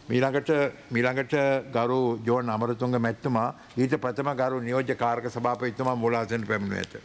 මීළඟට ගරු ජෝන් අමරතුංග මැතිතුමා ඊට ප්‍රථම ගරු නියෝජ්‍ය කාරක සභාපතිතුමා මූලාසනයට පැමිණෙනු ඇත.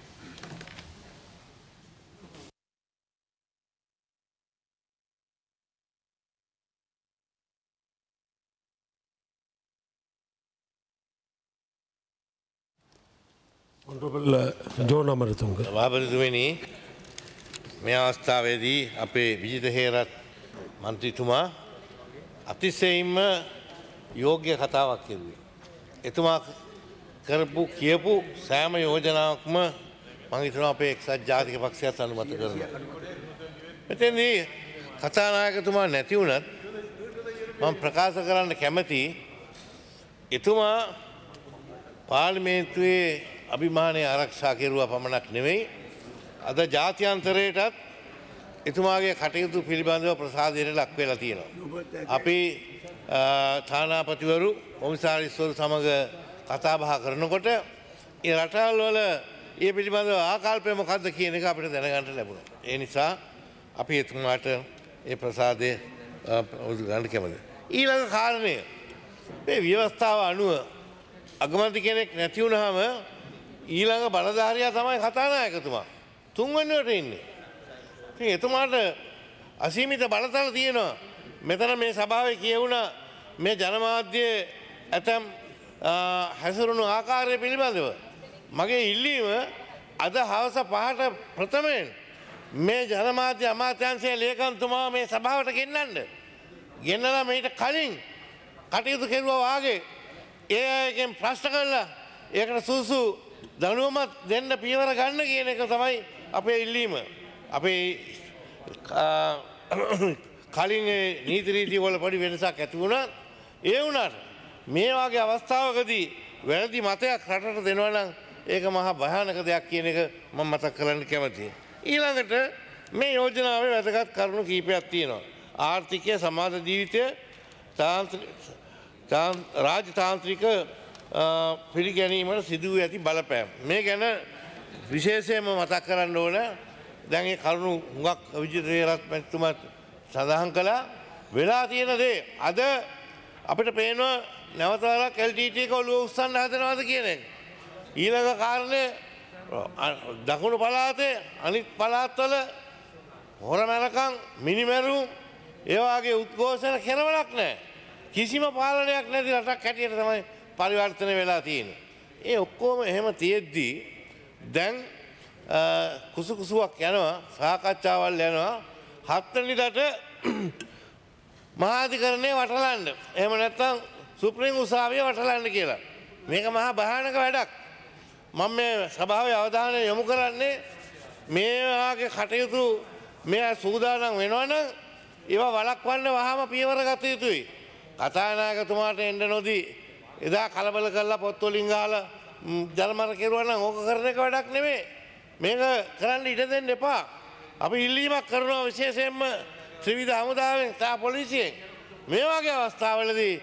ජෝන් අමරතුංග සභාපතිතුමනි මේ අවස්ථාවේදී අපේ විජිත හේරත් මන්ත්‍රීතුමා අතිශයින්ම යෝග්‍ය කතාවක් කෙරුවේ. එතුමා කරපු කියපු සෑම යෝජනාවක්ම මම හිතනවා අපේ එක්සත් ජාතික පක්ෂයත් අනුමත කරනවා. මෙතෙන්දී කතානායකතුමා නැති වුණත් මම ප්‍රකාශ කරන්න කැමති එතුමා පාර්ලිමේන්තුවේ අභිමානය ආරක්ෂා කෙරුවා පමණක් නෙවෙයි අද ජාත්‍යන්තරයටත් එතුමාගේ කටයුතු පිළිබඳව ප්‍රසාදයට ලක් වෙලා තියෙනවා. අපි තානාපතිවරු කොමිසාරිස්වරු සමග කතා බහ කරනකොට ඒ රටවල් වල ඒ පිළිබඳව ආකල්පය මොකක්ද කියන එක අපිට දැනගන්න ලැබුණා. ඒ නිසා අපි එතුමාට ඒ ප්‍රසාදය ගන්න කැමතියි. ඊළඟ කාරණය මේ ව්‍යවස්ථාව අනුව අගමැති කෙනෙක් නැති වුනහම ඊළඟ බලධාරියා තමයි කතානායකතුමා. තුන්වෙනිවට ඉන්නේ. ඉතින් එතුමාට අසීමිත බලතල තියෙනවා. මෙතන මේ සභාවේ කියවුණා මේ ජනමාධ්‍යයේ ඇතම් හැසිරුණු ආකාරය පිළිබඳව. මගේ ඉල්ලීම අද හවස 5ට ප්‍රථමයෙන් මේ ජනමාධ්‍ය අමාත්‍යාංශයේ ලේකම්තුමා මේ සභාවට ගෙන්නන්න. ගෙන්නලා මේට කලින් කටයුතු කෙරුවා වාගේ ඒ අයගෙන් ප්‍රශ්න කළා ඒකට සුසු දනුවමක් දෙන්න පියවර ගන්න කියන එක තමයි අපේ ඉල්ලීම. අපේ කලින් නීති රීති වල පොඩි වෙනසක් ඇති වුණා. ඒ වුණාට මේ වගේ අවස්ථාවකදී වැරදි මතයක් රටට දෙනවා නම් ඒක මහා භයානක දෙයක් කියන එක මම මතක් කරන්න කැමතියි. ඊළඟට මේ යෝජනාවේ වැදගත් කරුණු කීපයක් තියෙනවා. ආර්ථිකය, සමාජ ජීවිතය, රාජතාන්ත්‍රික පිළිගැනීමට සිදුව ඇති බලපෑම්. මේ ගැන විශේෂයෙන්ම මතක් කරන්න ඕන. දැන් ඒ කරුණු හුඟක් විජිත හේරත් මැතිතුමා සඳහන් කළා. වෙලා තියෙන දේ අද අපිට පේනවා නැවත වරක් LTT එක ඔළුව උස්සන්න හදනවාද කියන එක. ඊළඟ කාරණේ දකුණු පළාතේ අනිත් පළාත්වල හොරමැරකම්, මිනිමැරුම් ඒ වගේ උද්ඝෝෂණ කෙරවලක් නැහැ. කිසිම පාලනයක් නැති රටක් හැටියට තමයි පරිවර්තනය වෙලා තියෙන්නේ. ඒ ඔක්කොම එහෙම තියෙද්දී දැන් කුසුකුසුවක් යනවා, සාකච්ඡාවල් යනවා. 7 වෙනිදාට මහාධිකරණය වටලන්න. එහෙම නැත්නම් සුප්‍රීම උසාවිය වටලන්න කියලා. මේක මහා භයානක වැඩක්. මම මේ සභාවේ අවධානය යොමු කරන්නේ මේ වාගේ කටයුතු මේ සූදානම් වෙනවනම් ඒවා වළක්වන්න වහාම පියවර ගත යුතුයි. කතානායකතුමාට එන්න නොදී එදා කලබල කරලා පොත් වලින් ගහලා ජනමර කෙරුවා නම් ඕක කරන එක වැඩක් නෙමෙයි. මේක කරන්න ඉඩ දෙන්න එපා. අපි ඉල්ලීමක් කරනවා විශේෂයෙන්ම ත්‍රිවිධ හමුදාවෙන් සහ පොලිසියෙන් මේ වගේ අවස්ථාවලදී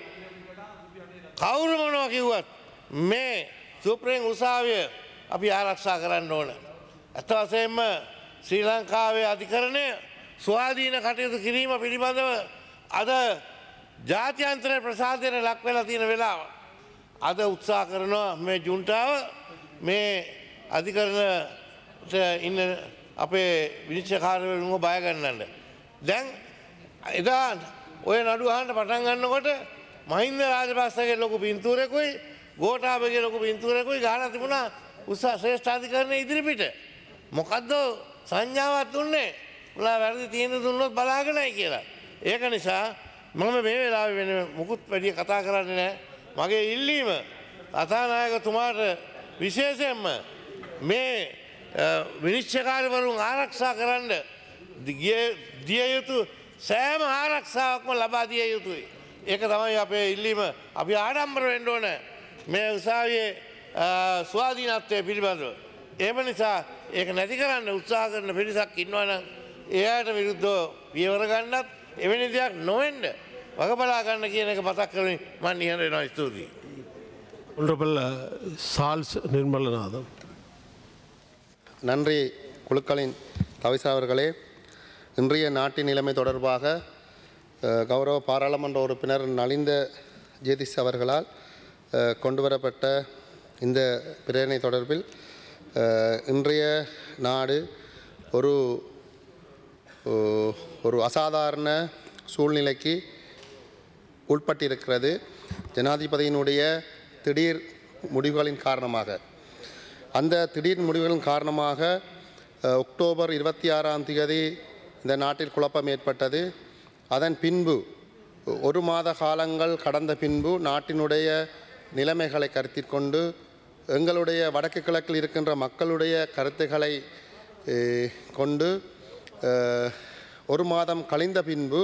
කවුරු මොනවා කිව්වත් මේ සුප්‍රීම උසාවිය අපි ආරක්ෂා කරන්න ඕන. අත වශයෙන්ම ශ්‍රී ලංකාවේ අධිකරණය ස්වාධීන කටයුතු කිරීම පිළිබඳව අද ජාත්‍යන්තර ප්‍රසාදයට ලක් වෙලා තියෙන වෙලාව. අද උත්සාහ කරනවා මේ ජුන්ටාව මේ අධිකරණයට ඉන්න අපේ විනිශ්චයකාරවරුන්ව බය ගන්නන්න. දැන් එදා ඔය නඩු අහන්න පටන් ගන්නකොට මහින්ද රාජපක්ෂගේ ලොකු පින්තූරයකුයි ගෝඨාභයගේ ලොකු පින්තූරයකුයි ගහලා තිබුණා ශ්‍රේෂ්ඨ අධිකරණයේ ඉදිරිපිට. මොකද්ද සංඥාවක් දුන්නේ? උලා වැරදි තියෙන දුන්නොත් බලාගෙනයි කියලා. ඒක නිසා මම මේ වෙලාවේ වෙන මුකුත් වැඩි කතා කරන්නේ නැහැ. මගේ ඉල්ලීම කතානායකතුමාට විශේෂයෙන්ම මේ විනිශ්චයකාරවරුන් ආරක්ෂා කරන්න දිය යුතු සෑම ආරක්ෂාවක්ම ලබා දිය යුතුයි. ඒක තමයි අපේ ඉල්ලීම. අපි ආඩම්බර වෙන්න ඕන මේ උසාවියේ ස්වාධීනත්වය පිළිබඳව. එහෙම නිසා ඒක නැති කරන්න උත්සාහ කරන පිරිසක් ඉන්නවා නම් එයාට විරුද්ධව පියවර ගන්නත් එවැනි දෙයක් නොවෙන්න වග බලා ගන්න කියන එක මතක් කරමින් මම නිහඬ වෙනවා. ස්තුතියි. Honorable Sals Nirmalanathan. நன்றி குழுக்களின் தவிசாளர்களே. இன்றைய நாட்டின் நிலைமை தொடர்பாக கௌரவ பாராளுமன்ற உறுப்பினர் நலிந்த ஜேதிஸ் அவர்களால் கொண்டுவரப்பட்ட இந்த பிரேரணை தொடர்பில் இன்றைய நாடு ஒரு அசாதாரண சூழ்நிலைக்கு உட்பட்டிருக்கிறது. ஜனாதிபதியினுடைய திடீர் முடிவுகளின் காரணமாக, அந்த திடீர் முடிவுகளின் காரணமாக அக்டோபர் 26ஆம் தேதி இந்த நாட்டில் குழப்பம் ஏற்பட்டது. அதன் பின்பு ஒரு மாத காலங்கள் கடந்த பின்பு நாட்டினுடைய நிலைமைகளை கருத்தில் கொண்டு எங்களுடைய வடக்கு கிழக்கில் இருக்கின்ற மக்களுடைய கருத்துக்களை கொண்டு ஒரு மாதம் கழிந்த பின்பு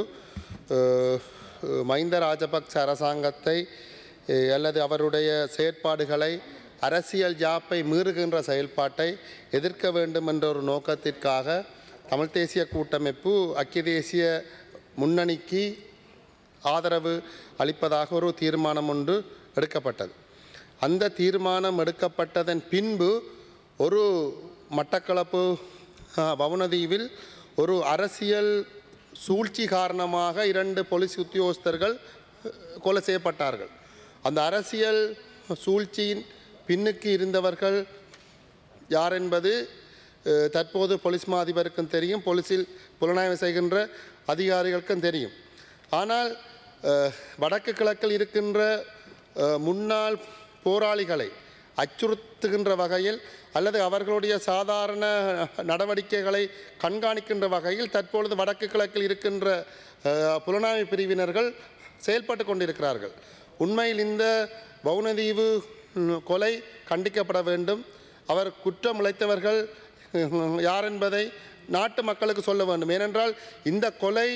மஹிந்த ராஜபக்ச அரசாங்கத்தை அல்லது அவருடைய செயற்பாடுகளை அரசியல் ஜாப்பை மீறுகின்ற செயல்பாட்டை எதிர்க்க வேண்டும் என்ற ஒரு நோக்கத்திற்காக தமிழ் தேசிய கூட்டமைப்பு ஐக்கிய தேசிய முன்னணிக்கு ஆதரவு அளிப்பதாக ஒரு தீர்மானம் ஒன்று எடுக்கப்பட்டது. அந்த தீர்மானம் எடுக்கப்பட்டதன் பின்பு ஒரு மட்டக்களப்பு வவுனதீவில் ஒரு அரசியல் சூழ்ச்சி காரணமாக 2 போலீஸ் உத்தியோகஸ்தர்கள் கொலை செய்யப்பட்டார்கள். அந்த அரசியல் சூழ்ச்சியின் பின்னுக்கு இருந்தவர்கள் யார் என்பது தற்போது போலீஸ் மா அதிபருக்கும் தெரியும், போலீஸில் புலனாய்வு செய்கின்ற அதிகாரிகளுக்கும் தெரியும். ஆனால் வடக்கு கிழக்கில் இருக்கின்ற முன்னாள் போராளிகளை அச்சுறுத்துகின்ற வகையில் அல்லது அவர்களுடைய சாதாரண நடவடிக்கைகளை கண்காணிக்கின்ற வகையில் தற்பொழுது வடக்கு கிழக்கில் இருக்கின்ற புலனாய்வு பிரிவினர்கள் செயல்பட்டு கொண்டிருக்கிறார்கள். உண்மையில் இந்த வவுனதீவு கொலை கண்டிக்கப்பட வேண்டும். அவர் குற்றம் இழைத்தவர்கள் யார் என்பதை நாட்டு மக்களுக்கு சொல்ல வேண்டும். ஏனென்றால் இந்த கொலை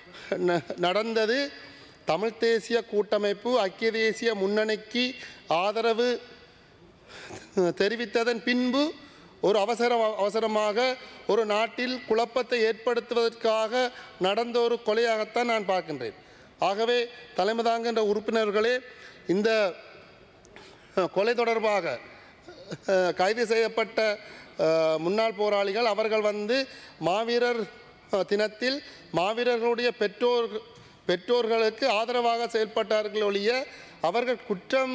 நடந்தது தமிழ் தேசிய கூட்டமைப்பு ஐக்கிய தேசிய முன்னணிக்கு ஆதரவு தெரிவித்ததன் பின்பு ஒரு அவசரமாக ஒரு நாட்டில் குழப்பத்தை ஏற்படுத்துவதற்காக நடந்த ஒரு கொலையாகத்தான் நான் பார்க்கின்றேன். ஆகவே தலைமை தாங்குகின்ற உறுப்பினர்களே, இந்த கொலை தொடர்பாக கைது செய்யப்பட்ட முன்னாள் போராளிகள் அவர்கள் மாவீரர் தினத்தில் மாவீரர்களுடைய பெற்றோர்களுக்கு ஆதரவாக செயல்பட்டார்கள் ஒழிய அவர்கள் குற்றம்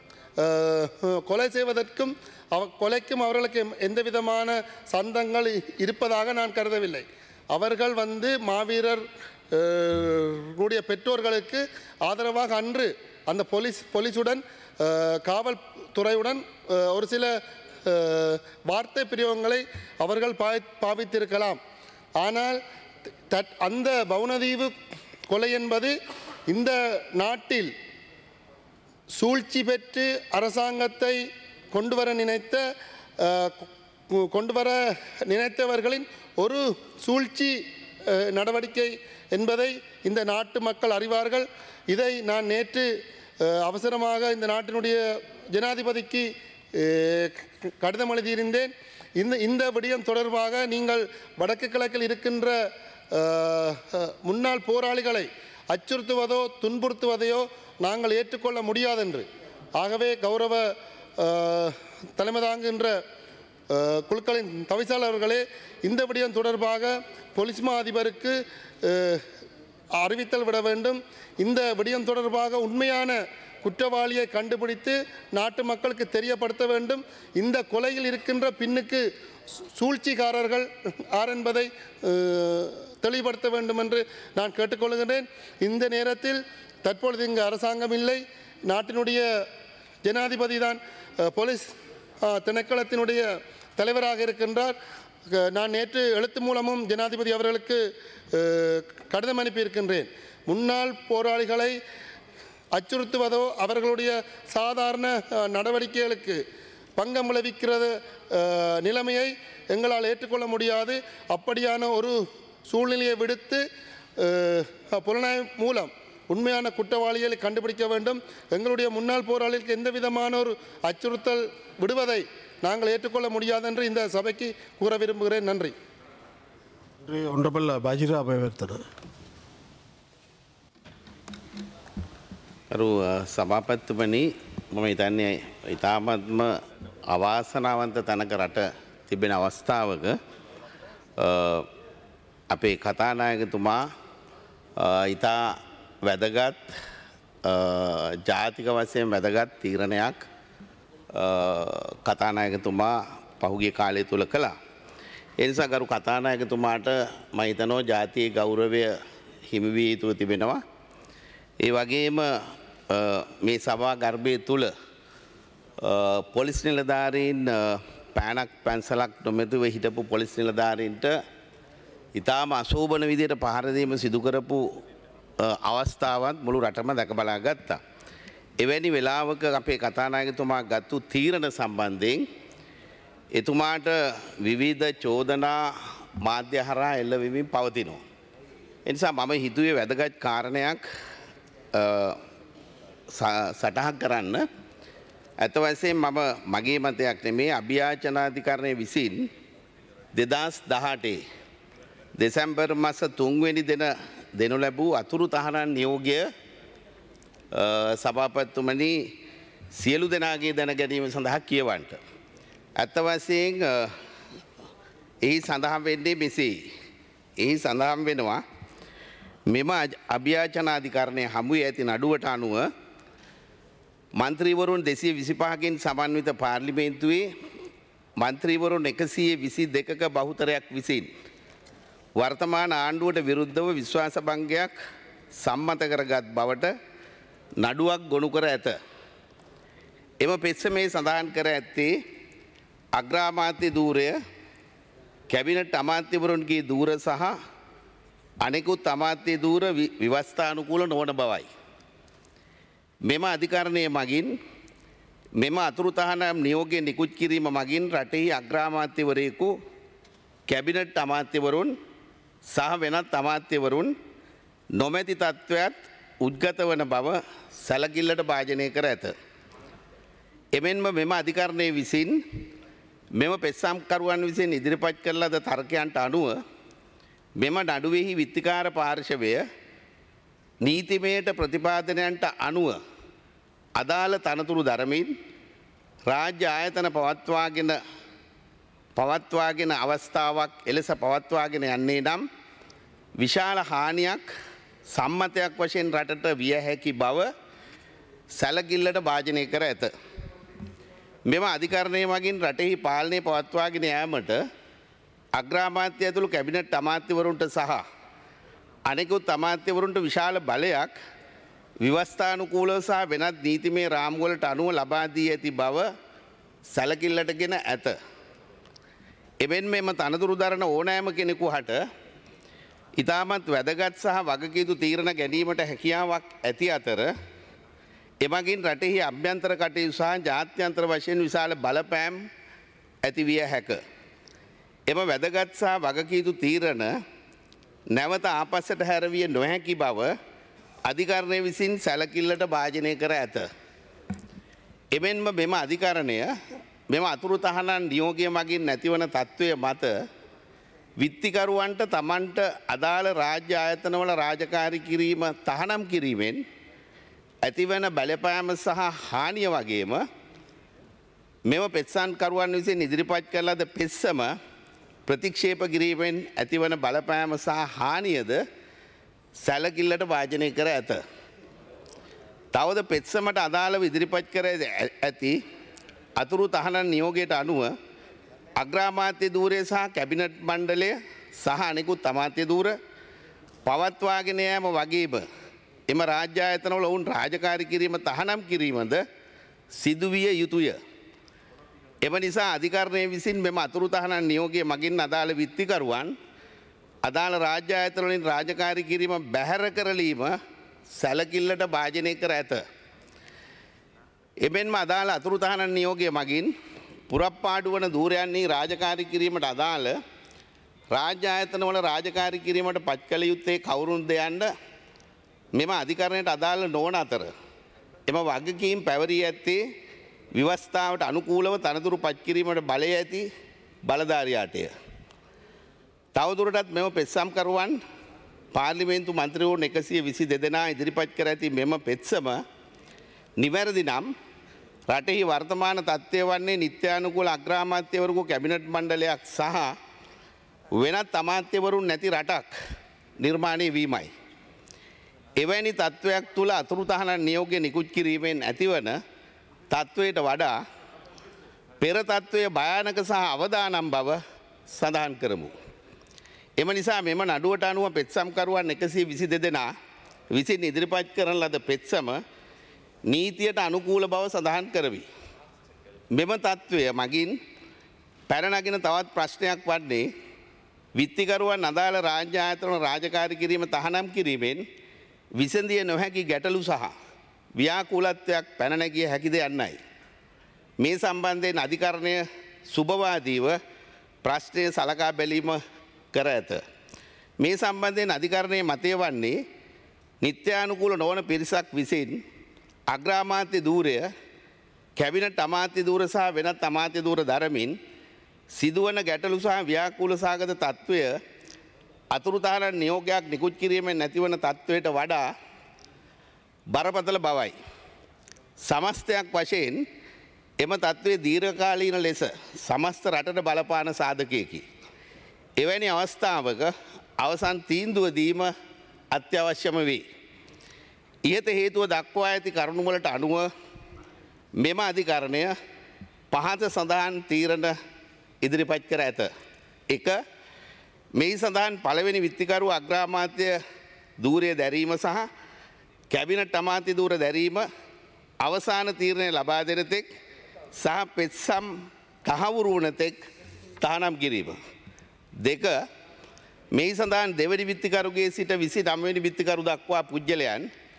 கொலை செய்வதற்கும் கொலைக்கும் அவர்களுக்கு எந்த விதமான சந்தங்கள் இருப்பதாக நான் கருதவில்லை. அவர்கள் மாவீரர் பெற்றோர்களுக்கு ஆதரவாக அன்று அந்த போலீஸுடன் காவல்துறையுடன் ஒரு சில வார்த்தை பிரயோகங்களை அவர்கள் பாவித்திருக்கலாம். ஆனால் அந்த வவுனதீவு கொலை என்பது இந்த நாட்டில் சூழ்ச்சி பெற்று அரசாங்கத்தை கொண்டுவர நினைத்தவர்களின் ஒரு சூழ்ச்சி நடவடிக்கை என்பதை இந்த நாட்டு மக்கள் அறிவார்கள். இதை நான் நேற்று அவசரமாக இந்த நாட்டினுடைய ஜனாதிபதிக்கு கடிதம் எழுதியிருந்தேன். இந்த விடயம் தொடர்பாக நீங்கள் வடக்கு கிழக்கில் இருக்கின்ற முன்னாள் போராளிகளை அச்சுறுத்துவதோ துன்புறுத்துவதையோ நாங்கள் ஏற்றுக்கொள்ள முடியாதென்று. ஆகவே கௌரவ தலைமை தாங்குகின்ற குழுக்களின் தவிசாளர்களே, இந்த விடயம் தொடர்பாக போலீஸ் மா அதிபருக்கு அறிவித்தல் விட வேண்டும். இந்த விடயம் தொடர்பாக உண்மையான குற்றவாளியை கண்டுபிடித்து நாட்டு மக்களுக்கு தெரியப்படுத்த வேண்டும். இந்த கொலையில் இருக்கின்ற பின்னுக்கு சூழ்ச்சிக்காரர்கள் யார் என்பதை தெளிவுபடுத்த வேண்டும் என்று நான் கேட்டுக்கொள்கின்றேன். இந்த நேரத்தில் தற்பொழுது இங்கு அரசாங்கம் இல்லை, நாட்டினுடைய ஜனாதிபதி தான் போலீஸ் திணைக்களத்தினுடைய தலைவராக இருக்கின்றார். நான் நேற்று எழுத்து மூலமும் ஜனாதிபதி அவர்களுக்கு கடிதம் அனுப்பியிருக்கின்றேன். முன்னாள் போராளிகளை அச்சுறுத்துவதோ அவர்களுடைய சாதாரண நடவடிக்கைகளுக்கு பங்கம் விளைவிக்கிறது நிலைமையை எங்களால் ஏற்றுக்கொள்ள முடியாது. அப்படியான ஒரு சூழ்நிலையை விடுத்து புலனாய்வு மூலம் உண்மையான குற்றவாளிகளை கண்டுபிடிக்க வேண்டும். எங்களுடைய முன்னாள் போராளிகளுக்கு எந்த விதமான ஒரு அச்சுறுத்தல் விடுவதை நாங்கள் ஏற்றுக்கொள்ள முடியாது என்று இந்த சபைக்கு கூற விரும்புகிறேன். நன்றி. ஒன்றபல்ல பாஜிரா அபயவர்த்தன අරු සභාපතිතුමනි, මම හිතන්නේ ඉතාමත්ම අවාසනාවන්ත තැනක රට තිබෙන අවස්ථාවක අපේ කතානායකතුමා ඉතා වැදගත් ජාතික වශයෙන් වැදගත් තීරණයක් කතානායකතුමා පහුගිය කාලය තුල කළා. ඒ නිසා ගරු කතානායකතුමාට මම හිතනවා ජාතියේ ගෞරවය හිමි විය යුතුව තිබෙනවා. ඒ වගේම මේ සභා ගර්භය තුල පොලිස් නිලධාරීන් පෑනක් පැන්සලක් නොමැතිව හිටපු පොලිස් නිලධාරීන්ට ඉතාම අශෝභන විදියට පහර දීම සිදු කරපු අවස්ථාවත් මුළු රටම දැක බලා ගත්තා. එවැනි වෙලාවක අපේ කතානායකතුමා ගත්තු තීරණ සම්බන්ධයෙන් එතුමාට විවිධ චෝදනා මාධ්‍ය හරහා එල්ල වෙමින් පවතිනවා. ඒ නිසා මම හිතුවේ වැදගත් කාරණයක් සටහන් කරන්න. ඇත්ත වශයෙන්ම මගේ මතයක් නෙමේ අභියාචනාධිකරණය විසින් 2018 දෙසැම්බර් මාස 3 වෙනි දින දෙනු ලැබූ අතුරු තහනම් නියෝගය සභාපතිතුමනි සියලු දෙනාගේ දැන ගැනීම සඳහා කියවන්න. ඇත්ත වශයෙන් එහි සඳහන් වෙන්නේ මෙසේ. එහි සඳහන් වෙනවා මෙම අභියාචනාධිකරණය හමුවේ ඇති නඩුවට අනුව මන්ත්‍රීවරුන් 225කින් සමන්විත පාර්ලිමේන්තුවේ මන්ත්‍රීවරුන් 122ක බහුතරයක් විසින් වර්තමාන ආණ්ඩුවට විරුද්ධව විශ්වාස භංගයක් සම්මත කරගත් බවට නඩුවක් ගොනු කර ඇත. එම පෙත්සමේ සඳහන් කර ඇත්තේ අග්‍රාමාත්‍ය ධූරය කැබිනට් අමාත්‍යවරුන්ගේ ධූර සහ අනෙකුත් අමාත්‍ය ධූර ව්‍යවස්ථානුකූල නොවන බවයි. මෙම අධිකරණය මගින් මෙම අතුරු තහනම් නියෝගය නිකුත් කිරීම මගින් රටෙහි අග්‍රාමාත්‍යවරයෙකු කැබිනට් අමාත්‍යවරුන් සහ වෙනත් අමාත්‍යවරුන් නොමැති තත්ත්වයක් උද්ගත වන බව සැලකිල්ලට භාජනය කර ඇත. එමෙන්ම මෙම අධිකරණය විසින් මෙම පෙත්සම්කරුවන් විසින් ඉදිරිපත් කරන ලද තර්කයන්ට අනුව මෙම නඩුවෙහි විත්තිකාර පාර්ශවය නීතිමයට ප්‍රතිපාදනයන්ට අනුව අදාළ තනතුරු දරමින් රාජ්‍ය ආයතන පවත්වාගෙන අවස්ථාවක් එලෙස පවත්වාගෙන යන්නේ නම් විශාල හානියක් සම්මතයක් වශයෙන් රටට විය හැකි බව සැලකිල්ලට භාජනය කර ඇත. මෙම අධිකරණය මගින් රටෙහි පාලනය පවත්වාගෙන යාමට අග්‍රාමාත්‍ය ඇතුළු කැබිනට් අමාත්‍යවරුන්ට සහ අනෙකුත් අමාත්‍යවරුන්ට විශාල බලයක් ව්‍යවස්ථානුකූලව සහ වෙනත් නීතිමය රාමුවලට අනුව ලබා දී ඇති බව සැලකිල්ලටගෙන ඇත. එබැවින් මෙම තනතුරු දරන ඕනෑම කෙනෙකු හට ඉතාමත් වැදගත් සහ වගකීතු තීරණ ගැනීමට හැකියාවක් ඇති අතර එමගින් රටෙහි අභ්‍යන්තර කටයුතු සහ ජාත්‍යන්තර වශයෙන් විශාල බලපෑම් ඇති විය හැක. එම වැදගත් සහ වගකීතු තීරණ නැවත ආපස්සට හැරවිය නොහැකි බව අධිකරණය විසින් සැලකිල්ලට භාජනය කර ඇත. එමෙන්ම මෙම අධිකරණය මෙම අතුරු තහනම් නියෝගය මගින් නැතිවන තත්ත්වය මත විත්තිකරුවන්ට තමන්ට අදාළ රාජ්‍ය ආයතනවල රාජකාරී කිරීම තහනම් කිරීමෙන් ඇතිවන බලපෑම සහ හානිය වගේම මෙම පෙත්සම්කරුවන් විසින් ඉදිරිපත් කළ ලද පෙත්සම ප්‍රතික්ෂේප කිරීමෙන් ඇතිවන බලපෑම සහ හානියද සැලකිල්ලට භාජනය කර ඇත. තවද පෙත්සමට අදාළව ඉදිරිපත් කර ඇති අතුරු තහනම් නියෝගයට අනුව අග්‍රාමාත්‍ය ධූරය සහ කැබිනට් මණ්ඩලය සහ අනෙකුත් අමාත්‍ය ධූර පවත්වාගෙන යාම වගේම එම රාජ්‍ය ආයතනවල ඔවුන් රාජකාරී කිරීම තහනම් කිරීමද සිදුවිය යුතුය. එම නිසා අධිකරණය විසින් මෙම අතුරු තහනම් නියෝගය මගින් අදාළ විත්තිකරුවන් අදාළ රාජ්‍ය ආයතන වලින් රාජකාරී කිරීම බැහැර කරලීම සැලකිල්ලට භාජනය කර ඇත. එබැවින්ම අදාළ අතුරු තහනම් නියෝගය මගින් පුරප්පාඩු වන ධූරයන්හි රාජකාරී කිරීමට අදාළ රාජ්‍ය ආයතනවල රාජකාරී කිරීමට පත් කළ යුත්තේ කවුරුන්ද යන්න මෙම අධිකරණයට අදාළ නොවන අතර එම වගකීම් පැවරී ඇත්තේ ව්‍යවස්ථාවට අනුකූලව තනතුරු පත් කිරීමට බලය ඇති බලධාරියාටය. තවදුරටත් මෙම පෙත්සම්කරුවන් පාර්ලිමේන්තු මන්ත්‍රීවරුන් 122 දෙනා ඉදිරිපත් කර ඇති මෙම පෙත්සම නිවැරදි නම් රටෙහි වර්තමාන තත්ත්වය වන්නේ නිත්‍යානුකූල අග්‍රාමාත්‍යවරයෙකු කැබිනට් මණ්ඩලයක් සහ වෙනත් අමාත්‍යවරුන් නැති රටක් නිර්මාණය වීමයි. එවැනි තත්ත්වයක් තුළ අතුරු තහනම් නියෝගය නිකුත් කිරීමෙන් ඇතිවන තත්ත්වයට වඩා පෙර තත්ත්වය භයානක සහ අවදානම් බව සඳහන් කරමු. එම නිසා මෙම නඩුවට අනුව පෙත්සම්කරුවන් 122 දෙනා විසින් ඉදිරිපත් කරන ලද පෙත්සම නීතියට අනුකූල බව සඳහන් කරවි. මෙම තත්ත්වය මගින් පැනනගෙන තවත් ප්‍රශ්නයක් වන්නේ විත්තිකරුවන් අදාළ රාජ්‍ය ආයතන රාජකාරී කිරීම තහනම් කිරීමෙන් විසඳිය නොහැකි ගැටලු සහ ව්‍යාකූලත්වයක් පැන නැගිය හැකිද යන්නයි. මේ සම්බන්ධයෙන් අධිකරණය සුබවාදීව ප්‍රශ්නය සලකා බැලීම කර ඇත. මේ සම්බන්ධයෙන් අධිකරණයේ මතය වන්නේ නිත්‍යානුකූල නොවන පිරිසක් විසින් අග්‍රාමාත්‍ය ධූරය කැබිනට් අමාත්‍ය ධූර සහ වෙනත් අමාත්‍ය ධූර දරමින් සිදුවන ගැටලු සහ ව්‍යාකූල සහගත තත්ත්වය අතුරුතහනම් නියෝගයක් නිකුත් කිරීමෙන් නැතිවන තත්ත්වයට වඩා බරපතල බවයි. සමස්තයක් වශයෙන් එම තත්ත්වයේ දීර්ඝකාලීන ලෙස සමස්ත රටට බලපාන සාධකයකි. එවැනි අවස්ථාවක අවසන් තීන්දුව දීම අත්‍යවශ්‍යම වේ. ඉහත හේතුව දක්වා ඇති කරුණුවලට අනුව මෙම අධිකරණය පහත සඳහන් තීරණ ඉදිරිපත් කර ඇත. එක මෙහි සඳහන් පළවෙනි විත්තිකරු අග්‍රාමාත්‍ය ධූරය දැරීම සහ කැබිනට් අමාත්‍ය ධූර දැරීම අවසාන තීරණය ලබා දෙන තෙක් සහ පෙත්සම් තහවුරු වන තෙක් තහනම් කිරීම. දෙක මෙහි සඳහන් දෙවැනි විත්තිකරුගේ සිට 29 වෙනි විත්තිකරු දක්වා පුද්ගලයන්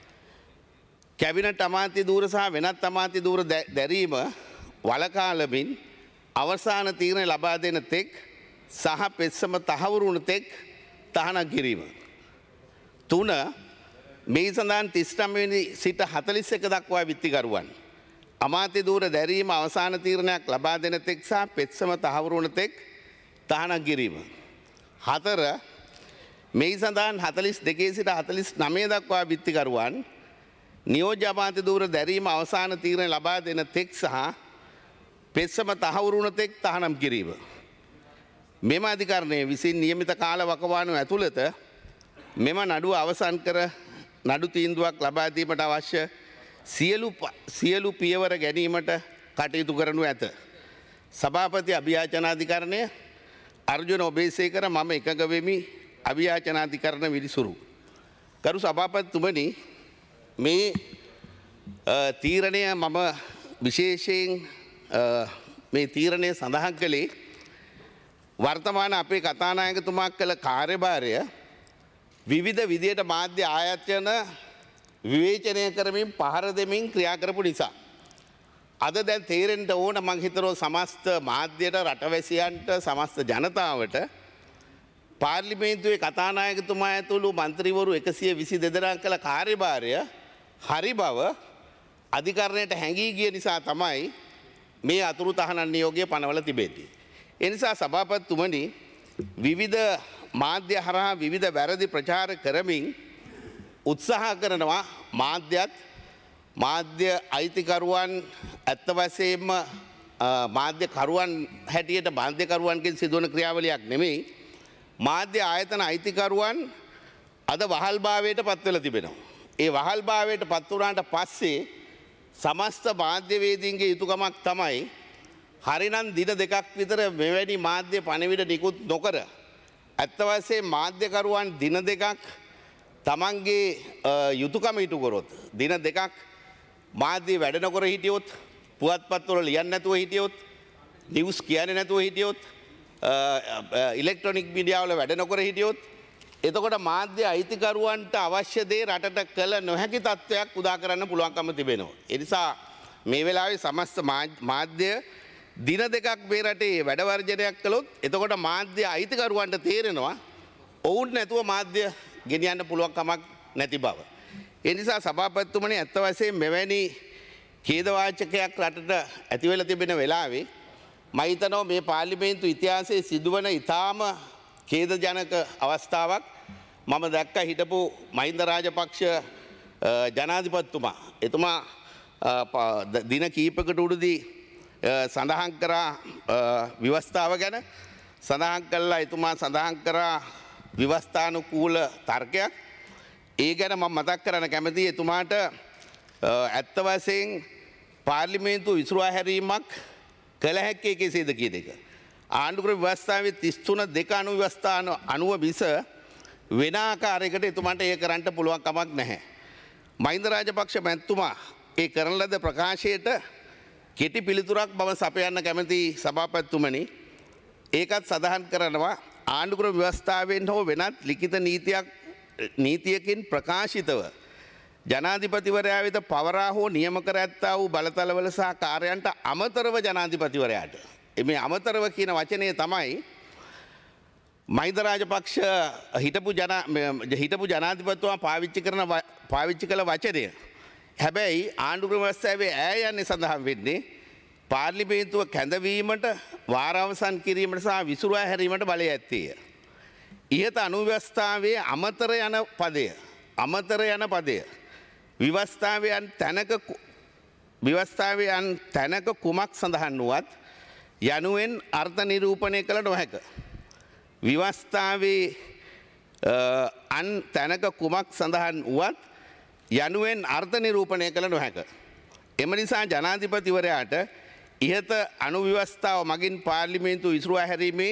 කැබිනට් අමාත්‍ය ධූර සහ වෙනත් අමාත්‍ය ධූර දැරීම වළකාලමින් අවසාන තීරණය ලබා දෙන තෙක් සහ පෙත්සම තහවුරු වන තෙක් තහනම් කිරීම. තුන මේ සඳහන් 39 වෙනි සිට 41 දක්වා විත්තිකරුවන් අමාත්‍ය ධූර දැරීම අවසාන තීරණයක් ලබා දෙන තෙක් සහ පෙත්සම තහවුරු වන තෙක් තහනම් කිරීම. හතර මේ සඳහන් 42 සිට 49 දක්වා විත්තිකරුවන් නියෝජ්‍ය අමාත්‍ය ධූර දැරීම අවසාන තීරණය ලබා දෙන තෙක් සහ පෙත්සම තහවුරු වන තෙක් තහනම් කිරීම. මෙම අධිකරණය විසින් නියමිත කාල වකවානුව ඇතුළත මෙම නඩුව අවසන් කර නඩු තීන්දුවක් ලබා දීමට අවශ්‍ය සියලු පියවර ගැනීමට කටයුතු කරනු ඇත. සභාපති අභියාචනාධිකරණය අර්ජුන ඔබේසේකර මම එකඟ වෙමි අභියාචනාධිකරණ විනිසුරු. ගරු සභාපතිතුමනි මේ තීරණය මම විශේෂයෙන් මේ තීරණය සඳහන් කළේ වර්තමාන අපේ කතානායකතුමා කළ කාර්යභාරය විවිධ විදියට මාධ්‍ය ආයතන විවේචනය කරමින් පහර දෙමින් ක්‍රියා කරපු නිසා. අද දැන් තේරෙන්න ඕන මං හිතනවා සමස්ත මාධ්‍යයට රටවැසියන්ට සමස්ත ජනතාවට පාර්ලිමේන්තුවේ කතානායකතුමා ඇතුළු මන්ත්‍රීවරු 122 දෙනා කළ කාර්යභාරය හරි බව අධිකරණයට හැඟී ගිය නිසා තමයි මේ අතුරු තහනම් නියෝගය පනවලා තිබෙන්නේ. ඒ නිසා සභාපතිතුමනි විවිධ මාධ්‍ය හරහා විවිධ වැරදි ප්‍රචාර කරමින් උත්සාහ කරනවා මාධ්‍යත් මාධ්‍ය අයිතිකරුවන් ඇත්ත වශයෙන්ම මාධ්‍යකරුවන් හැටියට මාධ්‍යකරුවන්ගෙන් සිදුවන ක්‍රියාවලියක් නෙමෙයි මාධ්‍ය ආයතන අයිතිකරුවන් අද වහල්භාවයට පත් වෙලා තිබෙනවා. ඒ වහල්භාවයට පත් වුණාට පස්සේ සමස්ත මාධ්‍යවේදීන්ගේ යුතුයකමක් තමයි හරිනම් දින දෙකක් විතර මෙවැනි මාධ්‍ය පණිවිඩ නිකුත් නොකර ඇත්ත වශයෙන් මාධ්‍යකරුවන් දින දෙකක් තමන්ගේ යුතුයකම ඉටු කරොත් දින දෙකක් මාධ්‍ය වැඩ නොකර හිටියොත් පුවත්පත්වල ලියන්නේ නැතුව හිටියොත් නිවුස් කියන්නේ නැතුව හිටියොත් ඉලෙක්ට්‍රොනික මීඩියා වල වැඩ නොකර හිටියොත් එතකොට මාධ්‍ය අයිතිකරුවන්ට අවශ්‍ය දේ රටට කළ නොහැකි තත්ත්වයක් උදා කරන්න පුළුවන්කම තිබෙනවා. ඒ නිසා මේ වෙලාවේ සමස්ත මාධ්‍ය දින දෙකක් මේ රටේ වැඩ වර්ජනයක් කළොත් එතකොට මාධ්‍ය අයිතිකරුවන්ට තේරෙනවා ඔවුන් නැතුව මාධ්‍ය ගෙනියන්න පුළුවන් කමක් නැති බව. ඒ නිසා සභාපතිතුමනි ඇත්ත වශයෙන් මෙවැනි ඛේදවාචකයක් රටට ඇති වෙලා තිබෙන වෙලාවේ මම හිතනවා මේ පාර්ලිමේන්තු ඉතිහාසයේ සිදුවන ඉතාම ඛේදජනක අවස්ථාවක් මම දැක්ක හිටපු මහින්ද රාජපක්ෂ ජනාධිපතිතුමා එතුමා දින කීපයකට උඩදී සඳහන් කරා ව්‍යවස්ථාව ගැන සඳහන් කළා එතුමා සඳහන් කරා ව්‍යවස්ථානුකූල තර්කයක් ඒ ගැන මම මතක් කරන්න කැමතියි එතුමාට ඇත්ත වශයෙන් පාර්ලිමේන්තුව විසිරුවා හැරීමක් කළ හැක්කේ කෙසේද කියන එක. ආණ්ඩුක්‍රම ව්‍යවස්ථාවේ 33 વ્યવસ્થාන අනුව මිස වෙන ආකාරයකට එතුමාට ඒ කරන්න පුළුවන් කමක් නැහැ. මහින්ද රාජපක්ෂ මැතිතුමා ඒ කරන ලද ප්‍රකාශයට කෙටි පිළිතුරක් බව සපයන්න කැමති සභාපතිතුමනි. ඒකත් සඳහන් කරනවා ආණ්ඩුක්‍රම ව්‍යවස්ථාවෙන් හෝ වෙනත් ලිඛිත නීතියකින් ප්‍රකාශිතව ජනාධිපතිවරයා වෙත පවරා හෝ නියම කර ඇත්තා වූ බලතලවල සහ කාර්යයන්ට අමතරව ජනාධිපතිවරයාට මේ අමතරව කියන වචනය තමයි මහින්ද රාජපක්ෂ හිටපු ජනාධිපතිතුමා පාවිච්චි කළ වචනය. හැබැයි ආණ්ඩුක්‍රම ව්‍යවස්ථාවේ ඈ යන්නේ සඳහන් වෙන්නේ පාර්ලිමේන්තුව කැඳවීමට වාරවසන් කිරීමට සහ විසිරුවා හැරීමට බලය ඇත්තේය. ඉහත අනුව්‍යවස්ථාවේ අමතර යන පදය විවස්ථාවයන් තැනක කුමක් සඳහන් වුවත් යනුවෙන් අර්ථ නිරූපණය කළ නොහැක. විවස්ථාවේ අන් තැනක කුමක් සඳහන් වුවත් යනුවෙන් අර්ථ නිරූපණය කළ නොහැක. එම නිසා ජනාධිපතිවරයාට ඉහත අනුව්‍යවස්ථාව මගින් පාර්ලිමේන්තුව විසිරුවා හැරීමේ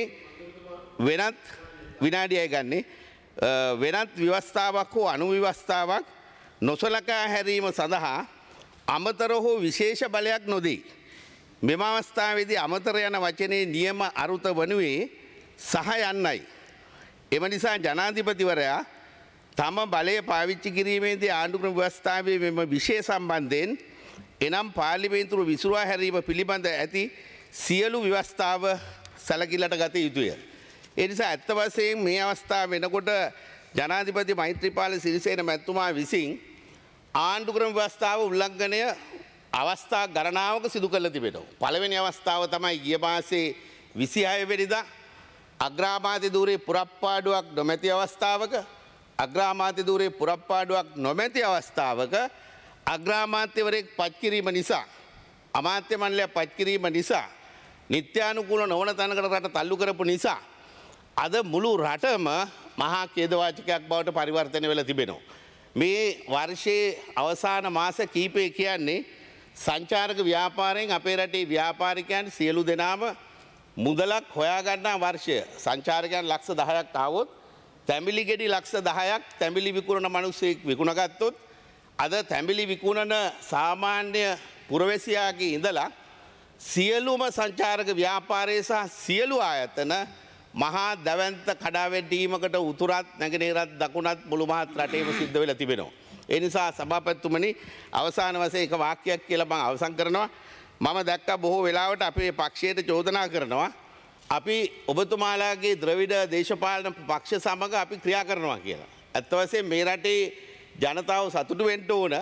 වෙනත් විනාඩියයි ගන්නේ වෙනත් ව්‍යවස්ථාවක් හෝ අනුව්‍යවස්ථාවක් නොසලකා හැරීම සඳහා අමතර හෝ විශේෂ බලයක් නොදී. මෙම අවස්ථාවේදී අමතර යන වචනේ නියම අරුත වනුයේ සහ යන්නයි. එම නිසා ජනාධිපතිවරයා තම බලය පාවිච්චි කිරීමේදී ආණ්ඩුක්‍රම ව්‍යවස්ථාවේ මෙම විෂය සම්බන්ධයෙන් එනම් පාර්ලිමේන්තුව විසිරුවා හැරීම පිළිබඳ ඇති සියලු ව්‍යවස්ථාව සැලකිල්ලට ගත යුතුය. ඒ නිසා ඇත්ත වශයෙන් මේ අවස්ථාව වෙනකොට ජනාධිපති මෛත්‍රීපාල සිරිසේන මැතිතුමා විසින් ආණ්ඩුක්‍රම ව්‍යවස්ථාව උල්ලංඝනය අවස්ථා ගණනාවක සිදු කළ තිබෙනවා. පළවෙනි අවස්ථාව තමයි ගිය මාසේ 26 වෙනිදා අග්‍රාමාත්‍ය ධූරයේ පුරප්පාඩුවක් නොමැති අවස්ථාවක අග්‍රාමාත්‍ය ධූරයේ පුරප්පාඩුවක් නොමැති අවස්ථාවක අග්‍රාමාත්‍යවරයෙක් පත් කිරීම නිසා අමාත්‍ය මණ්ඩලය පත් කිරීම නිසා නිත්‍යානුකූල නොවන තැනකට රට තල්ලු කරපු නිසා අද මුළු රටම මහා ඛේදවාචකයක් බවට පරිවර්තනය වෙලා තිබෙනවා. මේ වර්ෂයේ අවසාන මාස කීපය කියන්නේ සංචාරක ව්‍යාපාරයෙන් අපේ රටේ ව්‍යාපාරිකයන් සියලු දෙනාම මුදලක් හොයාගන්නා වර්ෂය. සංචාරකයන් ලක්ෂ 10ක් ආවොත් තැඹිලි ගෙඩි ලක්ෂ 10ක් තැඹිලි විකුණන මිනිස්සෙක් විකුණගත්තොත් අද තැඹිලි විකුණන සාමාන්‍ය පුරවැසියාගේ ඉඳලා සියලුම සංචාරක ව්‍යාපාරයේ සහ සියලු ආයතන මහා දැවැන්ත කඩාවැටීමකට උතුරත් නැගෙනහිරත් දකුණත් මුළු මහත් රටේම සිද්ධ වෙලා තිබෙනවා. ඒ නිසා සභාපතිතුමනි අවසාන වශයෙන් එක වාක්‍යයක් කියලා මම අවසන් කරනවා. මම දැක්කා බොහෝ වෙලාවට අපේ පක්ෂයට චෝදනා කරනවා අපි ඔබතුමාලාගේ ද්‍රවිඩ දේශපාලන පක්ෂ සමග අපි ක්‍රියා කරනවා කියලා. ඇත්ත වශයෙන් මේ රටේ ජනතාව සතුටු වෙන්න ඕන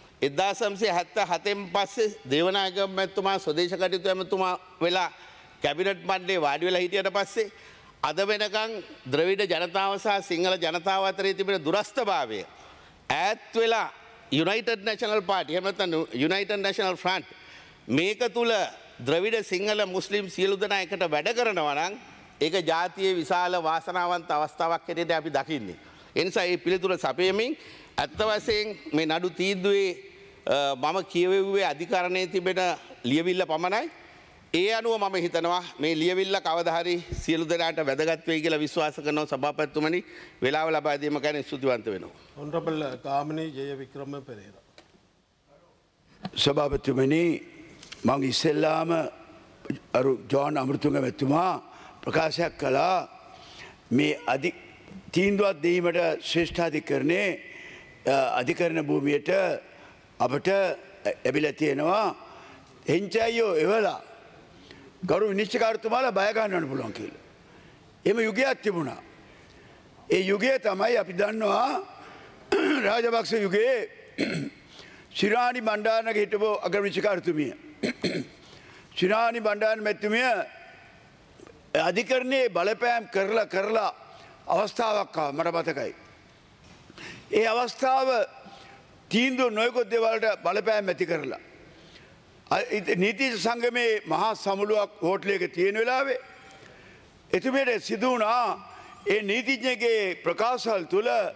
1977න් පස්සේ දේවනායක මැතිතුමා ස්වදේශ කටයුතු ඇමතුමා වෙලා කැබිනට් මණ්ඩලයේ වාඩි වෙලා හිටියට පස්සේ අද වෙනකන් ද්‍රවිඩ ජනතාව සහ සිංහල ජනතාව අතරේ තිබෙන දුරස්ථභාවය ඈත් වෙලා යුනයිටඩ් නැෂනල් පාර්ටි එහෙම නැත්නම් යුනයිටඩ් නැෂනල් ෆ්‍රන්ට් මේක තුල ද්‍රවිඩ සිංහල මුස්ලිම් සියලු දෙනා එකට වැඩ කරනවා නම් ඒක ජාතියේ විශාල වාසනාවන්ත අවස්ථාවක් හැටියට අපි දකින්නේ. ඒ නිසා මේ පිළිතුර සපයමින් ඇත්ත වශයෙන් මේ නඩු තීන්දුවේ මම කියවෙව්වේ අධිකරණයේ තිබෙන ලියවිල්ල පමණයි. ඒ අනුව මම හිතනවා මේ ලියවිල්ල කවදා හරි සියලු දෙනාට වැදගත් වෙයි කියලා විශ්වාස කරනවා සභාපතිතුමනි. වේලාව ලබා දීම ගැන ස්තුතිවන්ත වෙනවා. Honorable Kamini Jayavikrama Perera. සභාපතිතුමනි මං ඉස්සෙල්ලාම ජෝන් අමෘතුංග මැතිතුමා ප්‍රකාශයක් කළා මේ තීන්දුවක් දීමට ශ්‍රේෂ්ඨාධිකරණයේ අධිකරණ භූමියට අපට ලැබිලා තියෙනවා එන්චයියෝ එවලා ගරු විනිශ්චයකාරතුමාලා බය ගන්නවන්න පුළුවන් කියලා. එහෙම යුගයක් තිබුණා. ඒ යුගය තමයි අපි දන්නවා රාජපක්ෂ යුගයේ ශිරාණි බණ්ඩාරනායක හිටපු අගර විනිශ්චයකාරතුමිය. ශිරාණි බණ්ඩාරනායක මැතිතුමිය අධිකරණයේ බලපෑම් කරලා අවස්ථාවක් ආවා මට මතකයි. ඒ අවස්ථාව තීන්දුව නොයෙකුත් දේවල්ට බලපෑම් ඇති කරලා නීතිඥ සංගමේ මහා සමුළුවක් හෝටලයක තියෙන වෙලාවේ එතුමියට සිදු වුණා ඒ නීතිඥගේ ප්‍රකාශවල තුල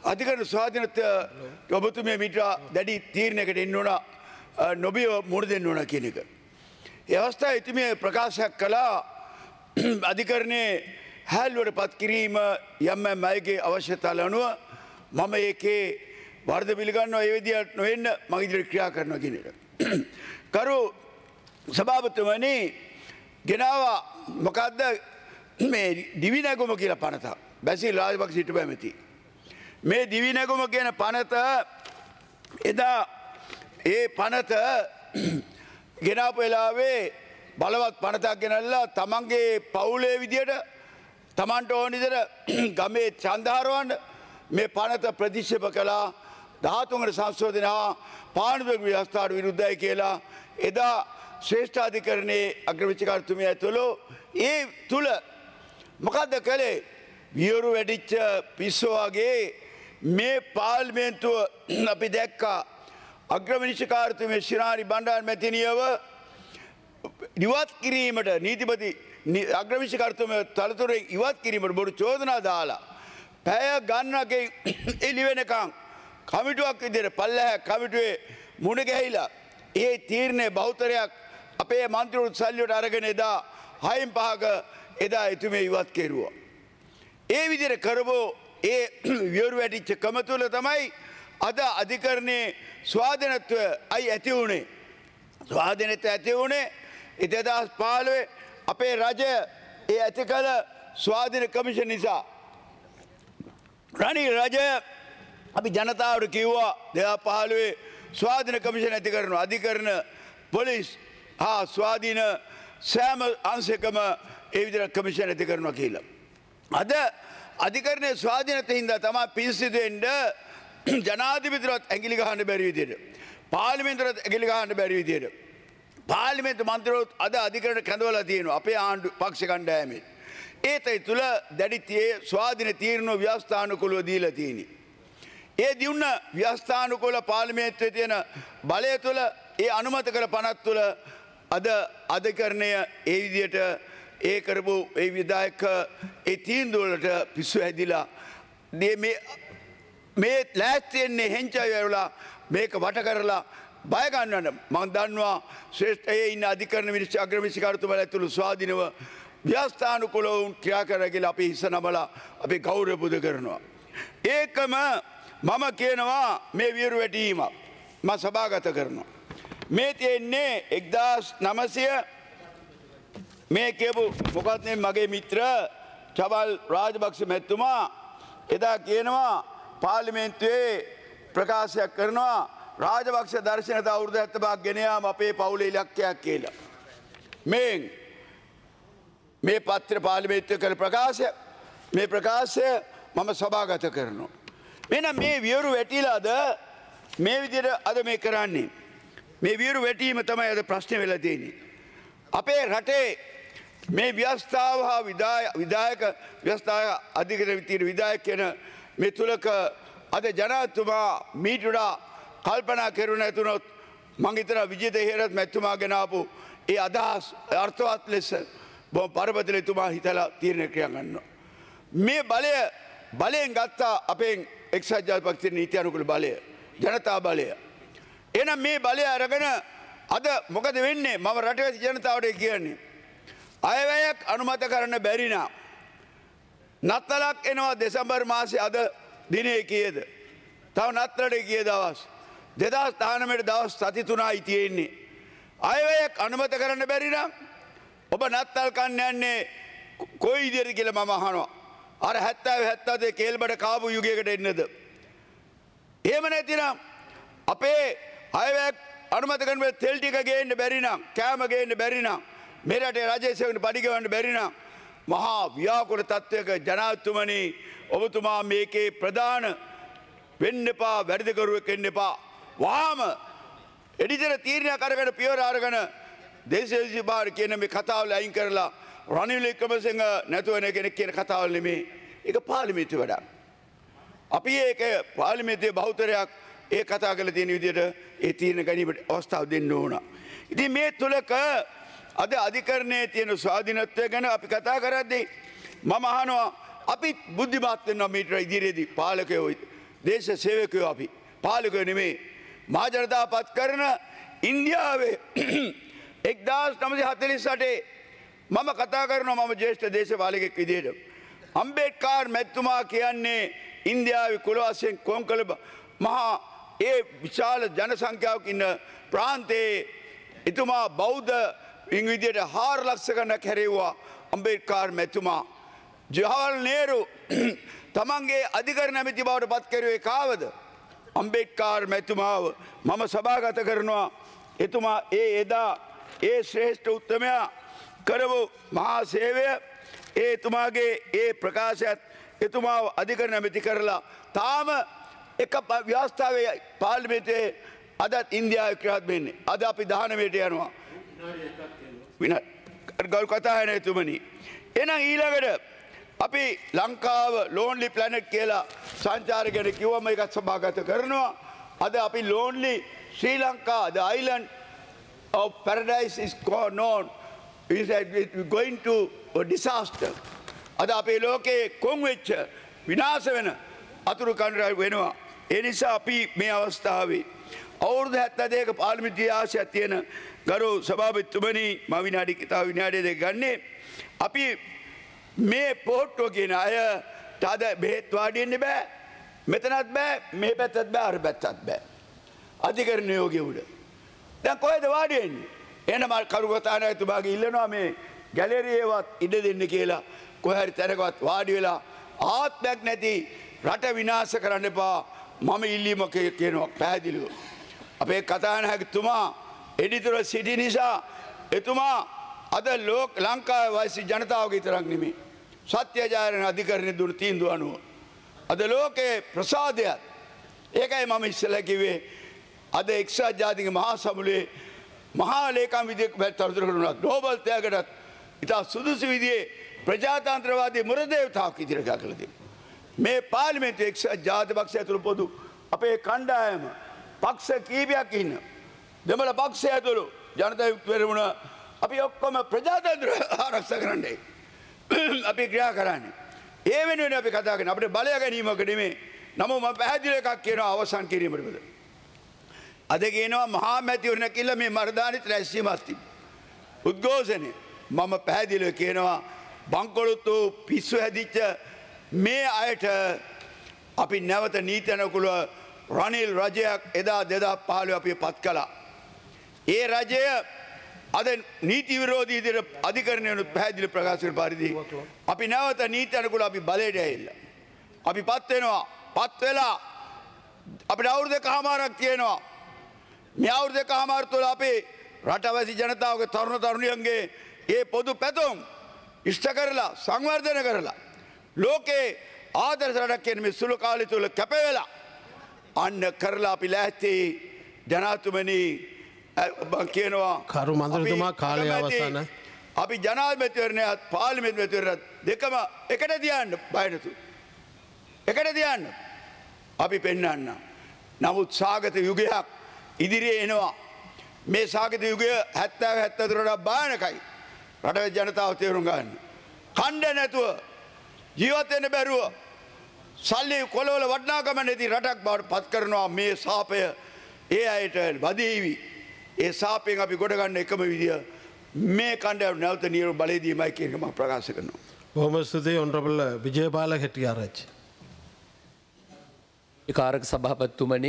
අධිකරණ ස්වාධීනත්වය ඔබතුමිය මීට දැඩි තීරණයකට එන්න ඕන නොබිය මුහුණ දෙන්න ඕන කියන එක. ඒ අවස්ථාවේ එතුමිය ප්‍රකාශයක් කළා අධිකරණයේ හැල්ලුවට පත් කිරීම යම් අයගේ අවශ්‍යතාවල අනුව මම ඒකේ වර්ධ පිළිගන්නවා ඒ විදිහට නොවෙන්න මම ඉදිරියට ක්‍රියා කරනවා කියන එක. කරු සභාපතිතුමනි ගෙනාවා මොකද්ද මේ දිවි නැගුම කියලා පනත. බැසිල් රාජපක්ෂ හිටපු ඇමති. මේ දිවි නැගුම කියන පනත එදා ඒ පනත ගෙනාපු වෙලාවේ බලවත් පනතක් ගෙනල්ලා තමන්ගේ පවුලේ විදියට තමන්ට ඕන විදියට ගමේ ඡන්දහරවන්න මේ පනත ප්‍රතික්ෂේප කළා 13 වන සංශෝධන හා පාණ්ඩුවේ ව්‍යවස්ථාවට විරුද්ධයි කියලා එදා ශ්‍රේෂ්ඨාධිකරණයේ අග්‍රවිචාරතුමිය ඇතුළු ඒ තුල මොකද්ද කළේ වියරු වැඩිච්ච පිස්සෝ වගේ මේ පාර්ලිමේන්තුව අපි දැක්කා අග්‍රවිනිශ්චයකාරතුමිය ශිරාණි බණ්ඩාර මැතිණියව ඉවත් කිරීමට නීතිපති අග්‍රවිනිශ්චයකාරතුමිය තලතුරෙන් ඉවත් කිරීමට බොරු චෝදනා දාලා පැය ගණනක එළි වෙනකන් කමිටුවක් විදිහට පල්ලැහැ කමිටුවේ මුණ ගැහිලා ඒ තීරණය බහුතරයක් අපේ මන්ත්‍රීවරු සල්ලියට අරගෙන එදා 6න් 5ක එදා එතුමිය ඉවත් කෙරුවා. ඒ විදිහට කරපෝ ඒ වියරු වැටිච්ච කම තුල තමයි අද අධිකරණයේ ස්වාධීනත්වය අයි ඇති වුණේ. ස්වාධීනත්වය ඇති වුණේ 2015 අපේ රජය ඒ ඇති කළ ස්වාධීන කමිෂන් නිසා. රනිල් රජය අපි ජනතාවට කිව්වා 2015 ස්වාධීන කමිෂන් ඇති කරනවා. අධිකරණ පොලිස් හා ස්වාධීන සෑම අංශයකම ඒ විදිහට කමිෂන් ඇති කරනවා කියලා. අද අධිකරණයේ ස්වාධීනත්වයෙන් හින්දා තමයි පිරිසිදු වෙන්න ජනාධිපතිතුමාත් ඇඟිලි ගහන්න බැරි විදිහට පාර්ලිමේන්තුවත් ඇඟිලි ගහන්න බැරි විදිහට පාර්ලිමේන්තු මන්ත්‍රීවරුත් අද අධිකරණ කැඳවලා තියෙනවා අපේ ආණ්ඩු පක්ෂ කණ්ඩායමේ. ඒතයි තුල දැඩි ස්වාධීන තීරණ ව්‍යවස්ථානුකූලව දීලා තියෙන්නේ. ඒ දියුණ ව්‍යවස්ථානුකූල පාර්ලිමේන්තුවේ තියෙන බලය තුල ඒ අනුමත කළ පනත් තුල අද අධිකරණය ඒ විදිහට ඒ කරපු ඒ විධායක ඒ තීන්දුව වලට පිස්සු හැදිලා මේ ලෑස්තියෙන්නේ හෙංචයි වෙලා මේක වට කරලා බය ගන්නවන්න මම දන්නවා ශ්‍රේෂ්ඨයේ ඉන්න අධිකරණ මිනිස්සු අග්‍රවිනිශ්චයකාරතුමාලා ඇතුළු ස්වාධීනව ව්‍යවස්ථානුකූලව ක්‍රියා කරලා කියලා අපි හිස නමලා අපි ගෞරව පුද කරනවා. ඒකම මම කියනවා මේ වියරු වැටීම මම සභාගත කරනවා. මේ තියෙන්නේ 1900 මේ කියපු මොකක්ද මගේ මිත්‍ර චබල් රාජපක්ෂ මැතිතුමා එදා කියනවා පාර්ලිමේන්තුවේ ප්‍රකාශයක් කරනවා රාජපක්ෂ දර්ශනත අවුරුදු 75ක් ගෙන යාම අපේ පවුලේ ඉලක්කයක් කියලා. මේ පත්‍ර පාර්ලිමේන්තුවේ කළ ප්‍රකාශය මේ ප්‍රකාශය මම සභාගත කරනවා. එහෙනම් මේ වියරු වැටිලාද මේ විදිහට අද මේ කරන්නේ. මේ වියරු වැටීම තමයි අද ප්‍රශ්නේ වෙලා තියෙන්නේ. අපේ රටේ මේ ව්‍යවස්ථාව හා විධායක ව්‍යවස්ථාව අධිකරණ විතර විධායක කියන මේ තුලක අද ජනාධිපතිතුමා මීටුඩා කල්පනා කරුණ ඇතුනොත් මං හිතනවා විජේත හේරත් මැතිතුමා ගෙන ආපු ඒ අදහස් අර්ථවත් ලෙස බොහොම පරපතලතුමා හිතලා තීරණය ක්‍රියා කරනවා. මේ බලයෙන් ගත්තා අපෙන් එක්සත් ජාතික පක්ෂයේ නීති අනුකූල බලය ජනතා බලය. එහෙනම් මේ බලය අරගෙන අද මොකද වෙන්නේ මම රටේ ජනතාවට කියන්නේ අයවැයක් අනුමත කරන්න බැරි නම් නත්තලක් එනවා දෙසැම්බර් මාසේ අද දිනේ කීයද? තව නත්තලට කීය දවස්? 2019 දවස් සති 3යි තියෙන්නේ. අයවැයක් අනුමත කරන්න බැරි නම් ඔබ නත්තල් කන්න යන්නේ කොයි විදිහට කියලා මම අහනවා. අර 70 72 කේල්බඩ කාපු යුගයකට එන්නද? එහෙම නැතිනම් අපේ අයවැයක් අනුමත කරන තෙල් ටික ගේන්න බැරි නම් කෑම ගේන්න බැරි නම් මේ රටේ රජයේ සේවන පඩි ගෙවන්න බැරි නම් මහා ව්‍යාකූල තත්වයක ජනාධිපතිතුමනි ඔබතුමා මේකේ ප්‍රධාන වෙන්න එපා වැඩිකරුවෙක් වෙන්න එපා. වහාම එඩිතර තීරණයක් අරගෙන පියවර අරගෙන දේශීය විභාග කියන මේ කතාවල අයින් කරලා රනිල් වික්‍රමසිංහ නැතුව වෙන කෙනෙක් කියන කතාවල නෙමේ. ඒක පාර්ලිමේන්තුවේ වැඩක්. අපි ඒක පාර්ලිමේන්තුවේ බහුතරයක් ඒ කතා කරලා තියෙන විදිහට ඒ තීරණ ගැනීමට අවස්ථාව දෙන්න ඕන. ඉතින් මේ තුලක අද අධිකරණයේ තියෙන ස්වාධීනත්වය ගැන අපි කතා කරද්දී මම අහනවා අපි බුද්ධිමත් වෙනවා මීටර ඉදිරියේදී පාලකයෝ දේශ සේවකයෝ අපි පාලකයෝ නෙමේ මහජනතාව පත් කරන ඉන්දියාවේ 1948 මම කතා කරනවා මම ජ්‍යෙෂ්ඨ දේශපාලකෙක් විදිහට අම්බේඩ්කර් මැතිතුමා කියන්නේ ඉන්දියාවේ කුල වශයෙන් කොංකල මහා ඒ විශාල ජන සංඛ්‍යාවක් ඉන්න ප්‍රාන්තයේ එතුමා බෞද්ධ විදිහට 4 ලක්ෂ ගණනක් හැරෙව්වා අම්බේඩ්කර් මැතිතුමා ජවහර්ලාල් නේරු තමන්ගේ අධිකරණ ඇමති බවට පත් කරුවේ කාවද අම්බේඩ්කර් මැතිතුමාව මම සභාගත කරනවා එතුමා එදා ඒ ශ්‍රේෂ්ඨ උත්තමයා කරපු මහා සේවය එතුමාගේ ඒ ප්‍රකාශයත් එතුමාව අධිකරණ ඇමති කරලා තාම එක ව්‍යවස්ථාවේ පාර්ලිමේන්තුවේ අදත් ඉන්දියාවේ ක්‍රියාත්මක වෙන්නේ අද අපි 19ට යනවා ගෞරව කතායන එතුමනි එහෙනම් ඊළඟට අපි ලංකාව ලෝන්ලි ප්ලැනට් කියලා සංචාර ගැන කිව්වම ඒකත් සභාගත කරනවා අද අපි lonely Sri Lanka the island of paradise is known is going to a disaster අද අපේ ලෝකේ කොන් වෙච්ච විනාශ වෙන අතුරු කණ්ඩායම් වෙනවා ඒ නිසා අපි මේ අවස්ථාවේ අවුරුදු 72ක පාර්ලිමේන්තු ආශයක් තියෙන ගරු සභාපතිතුමනි මම විනාඩි දෙක ගන්නේ අපි මේ පොට්ටෝ කියන අය තද බෙහෙත් වාඩි වෙන්න බෑ මෙතනත් බෑ මේ පැත්තත් බෑ අර පැත්තත් බෑ අධිකරණ නියෝගයේ උඩ දැන් කොහෙද වාඩි වෙන්නේ එහෙනම් මම කරුගතානායතුමාගේ ඉල්ලනවා මේ ගැලරියේවත් ඉඩ දෙන්න කියලා කොහේ හරි තැනකවත් වාඩි වෙලා ආත්මයක් නැති රට විනාශ කරන්න එපා මම ඉල්ලීමක් කියනවා පැහැදිලිව අපේ කතානායකතුමා එඩිතොර සිටි නිසා එතුමා අද ලංකාවේ වාසී ජනතාවගේ විතරක් නෙමෙයි සත්‍යජායන අධිකරණයේ දුන්න තීන්දුව අනුව අද ලෝකේ ප්‍රසාදයක් ඒකයි මම ඉස්සෙල්ලා කිව්වේ අද එක්සත් ජාතික මහා සමුලේ මහා ලේකම් විදියට තොරතුරු කරනවා ග්ලෝබල් ත්‍යාගයටත් ඉතා සුදුසු විදිහේ ප්‍රජාතන්ත්‍රවාදී මුරදේවතාවක් ඉදිරියට ගහලා තියෙනවා මේ පාර්ලිමේන්තුවේ එක්සත් ජාතික පක්ෂය ඇතුළු පොදු අපේ කණ්ඩායම පක්ෂ කීපයක් ඉන්න දෙමළ පක්ෂය ඇතුළු ජනතා යුක්ත වෙරමුණ අපි ඔක්කොම ප්‍රජාතන්ත්‍ර ආරක්ෂා කරන්නේ අපි ක්‍රියා කරන්නේ ඒ වෙනුවෙන් අපි කතා කරන්නේ අපිට බලය ගැනීමක නෙමෙයි නමුත් මම පැහැදිලි එකක් කියනවා අවසන් කිරීමට බද අද කියනවා මහා මැතිවරණ කියලා මේ මර්ධානිත රැස්වීමක් තිබ්බා උද්ඝෝෂණය මම පැහැදිලිව කියනවා බංකොලොත්තු පිස්සු හැදිච්ච මේ අයට අපි නැවත නීති අනුකූල රනිල් රජයක් එදා 2015 අපි පත් කළා ඒ රජය අද නීති විරෝධී විදිහට අධිකරණය පැහැදිලි ප්‍රකාශ කරන පරිදි අපි නැවත නීති අනුකූල අපි බලයට ඇවිල්ලා අපි පත් වෙනවා පත් වෙලා අපිට අවුරුදු දෙකමාරක් තියෙනවා මේ අවුරුදු දෙකමාර තුළ අපේ රටවැසි ජනතාවගේ තරුණ තරුණියන්ගේ ඒ පොදු පැතුම් ඉෂ්ට කරලා සංවර්ධනය කරලා ලෝකේ ආදර්ශ රටක් කියන මේ සුළු කාලය තුළ කැපවෙලා අන්න කරලා අපි ලෑස්ති ජනාධිපතිතුමනි කියනවා කරු මන්ත්‍රීතුමා කාලය අවසන් අපි ජනාධිපතිවරණයත් පාර්ලිමේන්තු මැතිවරණයත් දෙකම එකට තියන්න බය නැතු එකට තියන්න අපි පෙන්වන්න නමුත් සාගත යුගයක් ඉදිරියේ එනවා මේ සාගත යුගය 70 74ට භයානකයි රටේ ජනතාව තේරුම් ගන්න කණ්ඩ නැතුව ජීවත් වෙන්න බැරුව සල්ලි කොළවල වටිනාකම නැති රටක් බවට පත් කරනවා මේ සාපය ඒ අයට වදීවි ඒ සාපයෙන් අපි ගොඩ ගන්න එකම විදිය මේ කණ්ඩායම නැවත නියම බලය දීමයි කියන එක මම ප්‍රකාශ කරනවා. බොහොම ස්තුතියි ඔනරබල් විජේපාල හෙට්ටිආරච්චි. කාරක සභාපතිතුමනි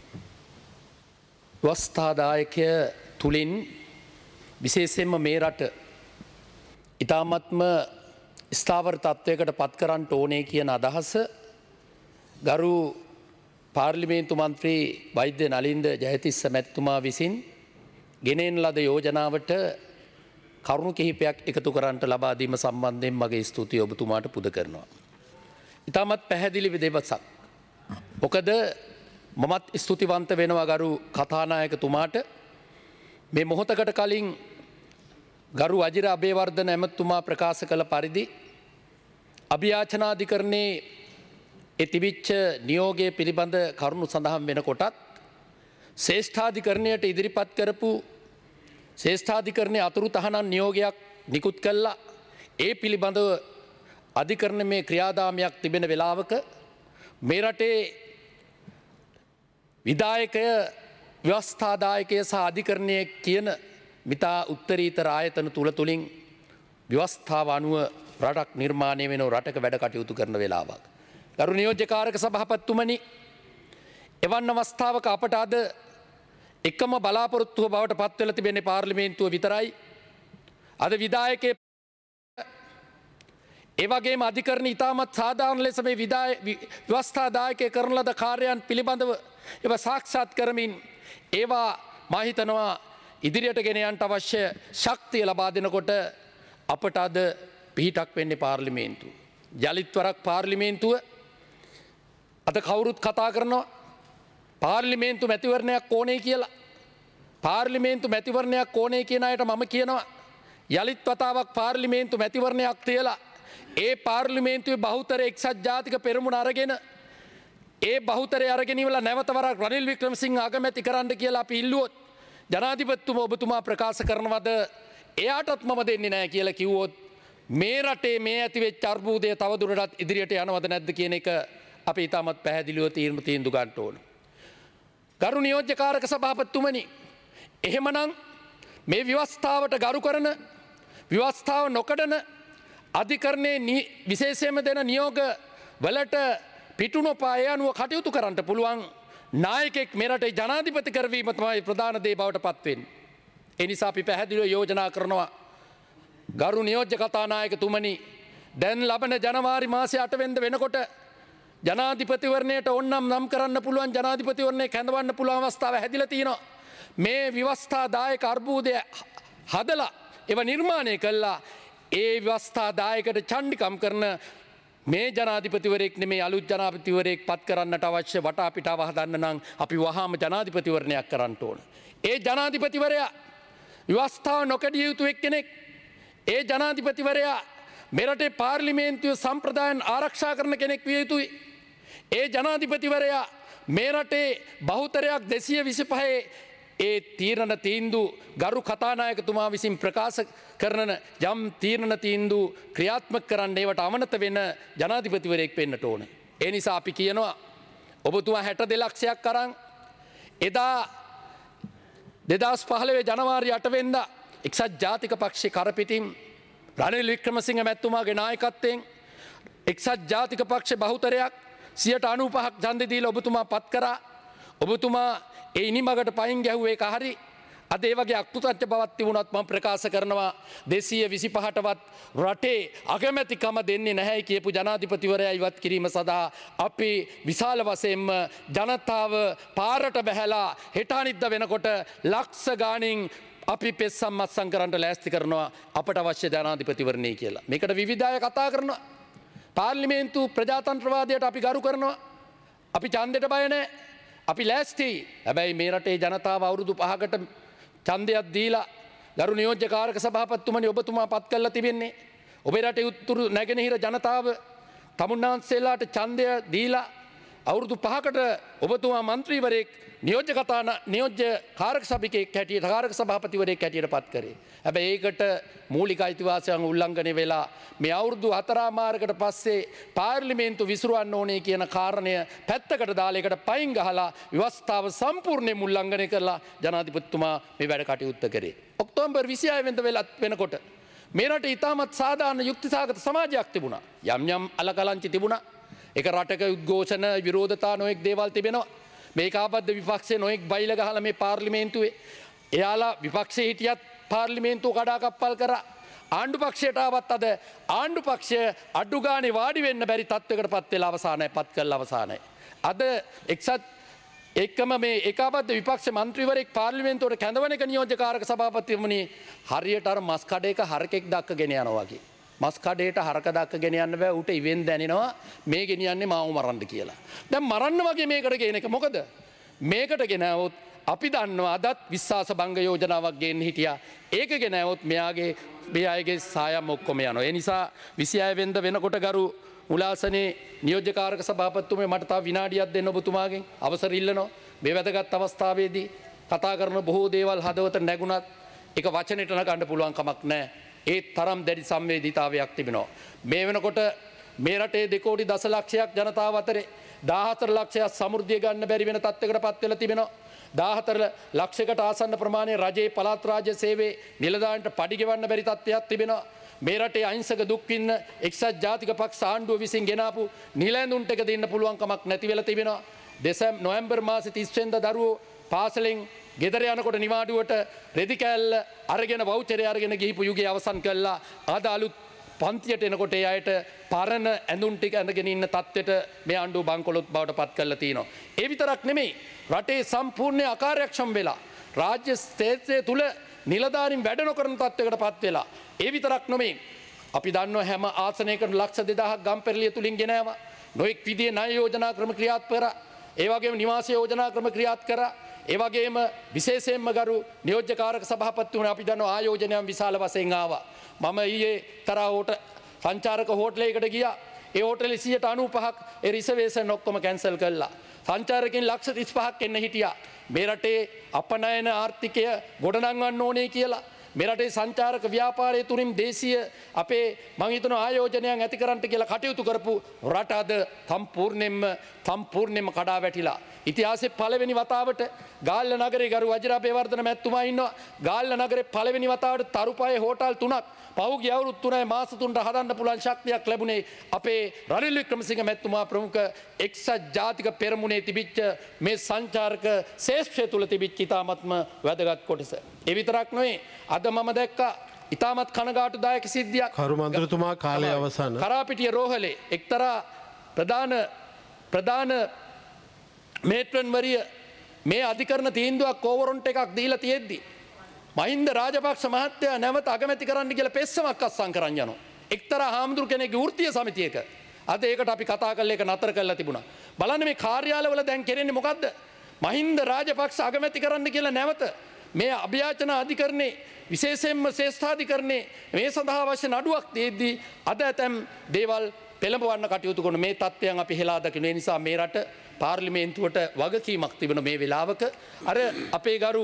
වස්ථාදායකය තුලින් විශේෂයෙන්ම මේ රට ඊ타මත්ම ස්ථාවර තත්වයකට පත් කරන්න ඕනේ කියන අදහස ගරු පාර්ලිමේන්තු මන්ත්‍රී වෛද්‍ය නලින්ද ජයතිස්ස මැතිතුමා විසින් ගෙනෙන ලද යෝජනාවට කරුණු කිහිපයක් එකතු කරන්නට ලබා දීම සම්බන්ධයෙන් මගේ ස්තුතිය ඔබතුමාට පුද කරනවා. ඊටමත් පැහැදිලි විදේවසක්. මොකද මමත් ස්තුතිවන්ත වෙනවා ගරු කථානායකතුමාට මේ මොහොතකට කලින් ගරු අජිර අබේවර්ධන ඇමතුමා ප්‍රකාශ කළ පරිදි අභියාචනාධිකරණයේ තිබිච්ච නියෝගයේ පිළිබඳ කරුණු සඳහන් වෙනකොටත් ශ්‍රේෂ්ඨාධිකරණයට ඉදිරිපත් කරපු ශ්‍රේෂ්ඨාධිකරණයේ අතුරු තහනම් නියෝගයක් නිකුත් කළා ඒ පිළිබඳව අධිකරණ මේ ක්‍රියාදාමයක් තිබෙන වෙලාවක මේ රටේ විදායකය ව්‍යවස්ථාදායකය සහ අධිකරණය කියන මිතා උත්තරීතර ආයතන තුළින් ව්‍යවස්ථාව අනුව රටක් නිර්මාණය වෙන රටක වැඩ කටයුතු කරන වෙලාවක්. ගරු නියෝජ්‍යකාරක සභාපතිතුමනි, එවන් අවස්ථාවක අපට අද එකම බලාපොරොත්තුව බවට පත්වෙලා තිබෙන්නේ පාර්ලිමේන්තුව විතරයි. අද විධායකයේ ඒවගේම අධිකරණ ඉතාමත් සාධාරණ ලෙස මේ ව්‍යවස්ථාදායකය කරන ලද කාර්යයන් පිළිබඳව ඒව සාක්ෂාත් කරමින් ඒවා මා හිතනවා ඉදිරියට ගෙන යන්නට අවශ්‍ය ශක්තිය ලබා දෙනකොට අපට අද පිහිටක් වෙන්නේ පාර්ලිමේන්තුව. යලිත් වරක් පාර්ලිමේන්තුව අද කවුරුත් කතා කරනවා පාර්ලිමේන්තු මැතිවරණයක් ඕනේ කියලා. පාර්ලිමේන්තු මැතිවරණයක් ඕනේ කියන අයට මම කියනවා යලිත් වතාවක් පාර්ලිමේන්තු මැතිවරණයක් තියලා ඒ පාර්ලිමේන්තුවේ බහුතරය එක්සත් ජාතික පෙරමුණ අරගෙන ඒ බහුතරය අරගෙන ඉවලා නැවත වරක් රනිල් වික්‍රමසිංහ අගමැති කරන්න කියලා අපි ඉල්ලුවොත් ජනාධිපතිතුමා ඔබතුමා ප්‍රකාශ කරනවද එයාටත් මම දෙන්නේ නැහැ කියලා කිව්වොත් මේ රටේ මේ ඇතිවෙච්ච අර්බුදය තවදුරටත් ඉදිරියට යනවද නැද්ද කියන එක අපි ඉතාමත් පැහැදිලිව තීන්දුව ගන්න ඕන. ගරු නියෝජ්‍යකාරක සභාපතිතුමනි, එහෙමනම් මේ ව්‍යවස්ථාවට ගරු කරන ව්‍යවස්ථාව නොකඩන අධිකරණයේ විශේෂයෙන්ම දෙන නියෝග වලට පිටු නොපා ඒ අනුව කටයුතු කරන්න පුළුවන් නායකෙක් මේ රටේ ජනාධිපති කරවීම තමයි ප්‍රධාන දේ බවට පත් වෙන්නේ. ඒ නිසා අපි පැහැදිලිව යෝජනා කරනවා ගරු නියෝජ්‍ය කතානායකතුමනි, දැන් ලබන ජනවාරි මාසයේ 8 වෙනිදා වෙනකොට ජනාධිපතිවරණයට ඕනනම් නම් කරන්න පුළුවන් ජනාධිපතිවරණය කැඳවන්න පුළුවන් අවස්ථාව හැදිලා තියෙනවා. මේ ව්‍යවස්ථාදායක අර්බුදය හදලා ඒව නිර්මාණය කළා ඒ ව්‍යවස්ථාදායකට චණ්ඩිකම් කරන මේ ජනාධිපතිවරයෙක් නෙමේ අලුත් ජනාධිපතිවරයෙක් පත් කරන්නට අවශ්‍ය වටාපිටාව හදන්න නම් අපි වහාම ජනාධිපතිවරණයක් කරන්න ඕන. ඒ ජනාධිපතිවරයා ව්‍යවස්ථාව නොකඩිය යුතු එක්කෙනෙක්. ඒ ජනාධිපතිවරයා මෙරටේ පාර්ලිමේන්තුවේ සම්ප්‍රදායන් ආරක්ෂා කරන කෙනෙක් විය යුතුයි. ඒ ජනාධිපතිවරයා මේ රටේ බහුතරයක් 225 ඒ තීරණ තීන්දුව ගරු කතානායකතුමා විසින් ප්‍රකාශ කරන යම් තීරණ තීන්දුව ක්‍රියාත්මක කරන්න ඒවට අවනත වෙන ජනාධිපතිවරයෙක් වෙන්නට ඕන. ඒ නිසා අපි කියනවා ඔබතුමා 62 ලක්ෂයක් අරන් එදා 2015 ජනවාරි 8 වෙනිදා එක්සත් ජාතික පක්ෂේ කරපිටින් රනිල් වික්‍රමසිංහ මැතිතුමාගේ නායකත්වයෙන් එක්සත් ජාතික පක්ෂ බහුතරයක් 95ක් ඡන්දෙ දීලා ඔබතුමා පත් කරා. ඔබතුමා ඒ ඉනිමගට පයින් ගැහුවේ ඒක හරි. අද ඒ වගේ අක්තුතච්ච බවක් තිබුණත් මම ප්‍රකාශ කරනවා 225ටවත් රටේ අගමැතිකම දෙන්නේ නැහැ කියපු ජනාධිපතිවරයා ඉවත් කිරීම සඳහා අපි විශාල වශයෙන්ම ජනතාව පාරට බැහැලා හෙට අනිද්දා වෙනකොට ලක්ෂ ගාණින් අපි පෙස්සම් මත්සම් කරන්න ලෑස්ති කරනවා අපට අවශ්‍ය ජනාධිපතිවරණය කියලා. මේකට විවිධ අය කතා කරනවා. පාර්ලිමේන්තු ප්‍රජාතන්ත්‍රවාදයට අපි ගරු කරනවා. අපි ඡන්දෙට බය නැහැ. අපි ලෑස්ති. හැබැයි මේ රටේ ජනතාව අවුරුදු 5කට ඡන්දයක් දීලා ගරු නියෝජ්‍යකාරක සභාපතිතුමනි ඔබතුමා පත් කරලා තිබෙන්නේ. ඔබේ රටේ උතුරු නැගෙනහිර ජනතාව තමුන්නාන්සේලාට ඡන්දය දීලා අවුරුදු 5කට ඔබතුමා මන්ත්‍රීවරයෙක් නියෝජ්‍ය කාරක සභිකයෙක් හැටියට කාරක සභාපතිවරයෙක් හැටියට පත් කරේ. හැබැයි ඒකට මූලික අයිතිවාසිකම් උල්ලංඝනය වෙලා මේ අවුරුදු 4මාරකට පස්සේ පාර්ලිමේන්තු විසිරවන්න ඕනේ කියන කාරණය පැත්තකට දාලා ඒකට පයින් ගහලා ව්‍යවස්ථාව සම්පූර්ණයෙන් උල්ලංඝනය කරලා ජනාධිපතිතුමා මේ වැඩ කටයුත්ත කරේ. ඔක්තෝබර් 26 වෙනිදා වෙනකොට මේ රටේ ඉතාමත් සාධාරණ යුක්තිසහගත සමාජයක් තිබුණා. යම් යම් අලකලංචි තිබුණා. ඒක රටක උද්ඝෝෂණ විරෝධතා නොයෙක් දේවල් තිබෙනවා. මේක ආබද්ධ විපක්ෂයේ නොයෙක් බයිල ගහලා මේ පාර්ලිමේන්තුවේ එයාලා විපක්ෂයේ හිටියත් පාර්ලිමේන්තුව කඩාකප්පල් කරා. ආණ්ඩු පක්ෂයට ආවත් අද ආණ්ඩු පක්ෂය අඩු ගානේ වාඩි වෙන්න බැරි තත්වයකට පත් වෙලා අවසానයි පත් කළා අවසానයි. අද එක්සත් එක්කම මේ ඒකාබද්ධ විපක්ෂ මන්ත්‍රීවරයෙක් පාර්ලිමේන්තුවට කැඳවන එක නියෝජ්‍යකාරක සභාපතිතුමනි හරියට අර මස් කඩේක හරකෙක් දක්කගෙන යනවා වගේ. මස් කඩේට හරක දක්කගෙන යන්න බෑ ඌට ඉවෙන් දැනෙනවා මේ ගෙනියන්නේ මාව මරන්න කියලා. දැන් මරන්න වගේ මේකට ගේන එක මොකද? මේකට ගෙනාවොත් අපි දන්නවා අදත් විශ්වාස භංග යෝජනාවක් ගේන්න හිටියා. ඒක ගෙනාවොත් මෙයාගේ මේ අයගේ සායම් ඔක්කොම යනවා. ඒ නිසා 26 වෙනිදා වෙනකොට ගරු මුලාසනේ නියෝජ්‍යකාරක සභාපතිතුමේ මට තව විනාඩියක් දෙන්න ඔබතුමාගෙන් අවසර ඉල්ලනවා. මේ වැදගත් අවස්ථාවේදී කතා කරන බොහෝ දේවල් හදවත නැගුණත් ඒක වචනෙට නගන්න පුළුවන් කමක් නැහැ. ඒ තරම් දැඩි සංවේදීතාවයක් තිබෙනවා. මේ වෙනකොට මේ රටේ 2 කෝටි දශලක්ෂයක් ජනතාව අතරේ 14 ලක්ෂයක් සමෘද්ධිය ගන්න බැරි වෙන තත්ත්වයකට පත් වෙලා තිබෙනවා. 14 ලක්ෂයකට ආසන්න ප්‍රමාණය රජයේ පළාත් රාජ්‍ය සේවයේ නිලධාරීන්ට පඩි ගෙවන්න බැරි තත්ත්වයක් තිබෙනවා. මේ රටේ අහිංසක දුක් විඳින එක්සත් ජාතික පක්ෂ ආණ්ඩුව විසින් ගෙනාපු නිලැඳුන්ට එක දෙන්න පුළුවන් කමක් නැති වෙලා තිබෙනවා. නොවැම්බර් මාසේ 30 වෙනිදා දරුවෝ පාසලෙන් ගෙදර යනකොට නිවාඩුවට රෙදි කෑල්ල අරගෙන වවුචරය අරගෙන ගිහිපු යුගය අවසන් කළා. අද අලුත් පන්තියට එනකොට ඒ අයට පරණ ඇඳුම් ටික ඇඳගෙන ඉන්න තත්ත්වයට මේ ආණ්ඩුව බංකොලොත් බවට පත් කරලා තියෙනවා. ඒ විතරක් නෙමෙයි රටේ සම්පූර්ණ අකාර්යක්ෂම වෙලා රාජ්‍ය ක්ෂේත්‍රය තුල නිලධාරීන් වැඩ නොකරන තත්ත්වයකට පත් වෙලා. ඒ විතරක් නෙමෙයි අපි දන්නවා හැම ආසනයකට ලක්ෂ 2000ක් ගම්පෙරළිය තුලින් ගෙනාවා. නොඑක් විදිහේ ණය යෝජනා ක්‍රම ක්‍රියාත්මක කරා. ඒ වගේම නිවාස යෝජනා ක්‍රම ක්‍රියාත්මක කරා. ඒ වගේම විශේෂයෙන්ම ගරු නියෝජ්‍ය කාරක සභාපතිතුමා අපි දන්නවා ආයෝජනයන් විශාල වශයෙන් ආවා. මම ඊයේ තරා සංචාරක හෝටලයකට ගියා. ඒ හෝටලේ 95ක් ඒ රිසර්වේෂන් ඔක්කොම කැන්සල් කළා. සංචාරකයන් ලක්ෂ 35ක් එන්න හිටියා. මේ රටේ අපනයන ආර්ථිකය ගොඩනංවන්න ඕනේ කියලා. මේ රටේ සංචාරක ව්‍යාපාරය තුලින් දේශීය අපේ මම හිතනවා ආයෝජනයන් ඇති කරන්න කියලා කටයුතු කරපු රට අද සම්පූර්ණයෙන්ම කඩා වැටිලා. ඉතිහාසයේ පළවෙනි වතාවට ගාල්ල නගරේ ගරු වජිරාබේවර්ධන මැතිතුමා ඉන්නවා. ගාල්ල නගරේ පළවෙනි වතාවට තරුපයේ හෝටල් 3ක් පහුගිය අවුරුදු 3 මාස 3ට හදන්න පුළුවන් ශක්තියක් ලැබුණේ අපේ රනිල් වික්‍රමසිංහ මැතිතුමා ප්‍රමුඛ එක්සත් ජාතික පෙරමුණේ තිබිච්ච මේ සංචාරක ශේෂ්ත්‍රය තුල තිබිච්ච ඉතාමත්ම වැදගත් කොටස. ඒ විතරක් නෙවෙයි අද මම දැක්කා ඉතාමත් කනගාටුදායක සිද්ධියක්. කරු මන්ත්‍රතුමා කාලය අවසන්. කරාපිටිය රෝහලේ එක්තරා ප්‍රධාන මේට්‍රන්වරිය මේ අධිකරණ තීන්දුවක් ඕවරොන්ට් එකක් දීලා තියෙද්දි මහින්ද රාජපක්ෂ මහත්තයා නැවත අගමැති කරන්න කියලා පෙස්සමක් අස්සම් කරන් යනවා. එක්තරා හාමුදුරු කෙනෙක්ගේ වෘත්තීය සමිතියක. අද ඒකට අපි කතා කරලා ඒක නතර කරලා තිබුණා. බලන්න මේ කාර්යාලවල දැන් කෙරෙන්නේ මොකද්ද? මහින්ද රාජපක්ෂ අගමැති කරන්න කියලා නැවත මේ අභියාචන අධිකරණේ විශේෂයෙන්ම ශ්‍රේෂ්ඨාධිකරණේ මේ සඳහා අවශ්‍ය නඩුවක් දෙද්දී අද ඇතැම් දේවල් පෙළඹවන්න කටයුතු කරන මේ තත්ත්වයන් අපි හෙලා දකින නිසා මේ රට පාර්ලිමේන්තුවට වගකීමක් තිබෙන මේ වෙලාවක අර අපේ ගරු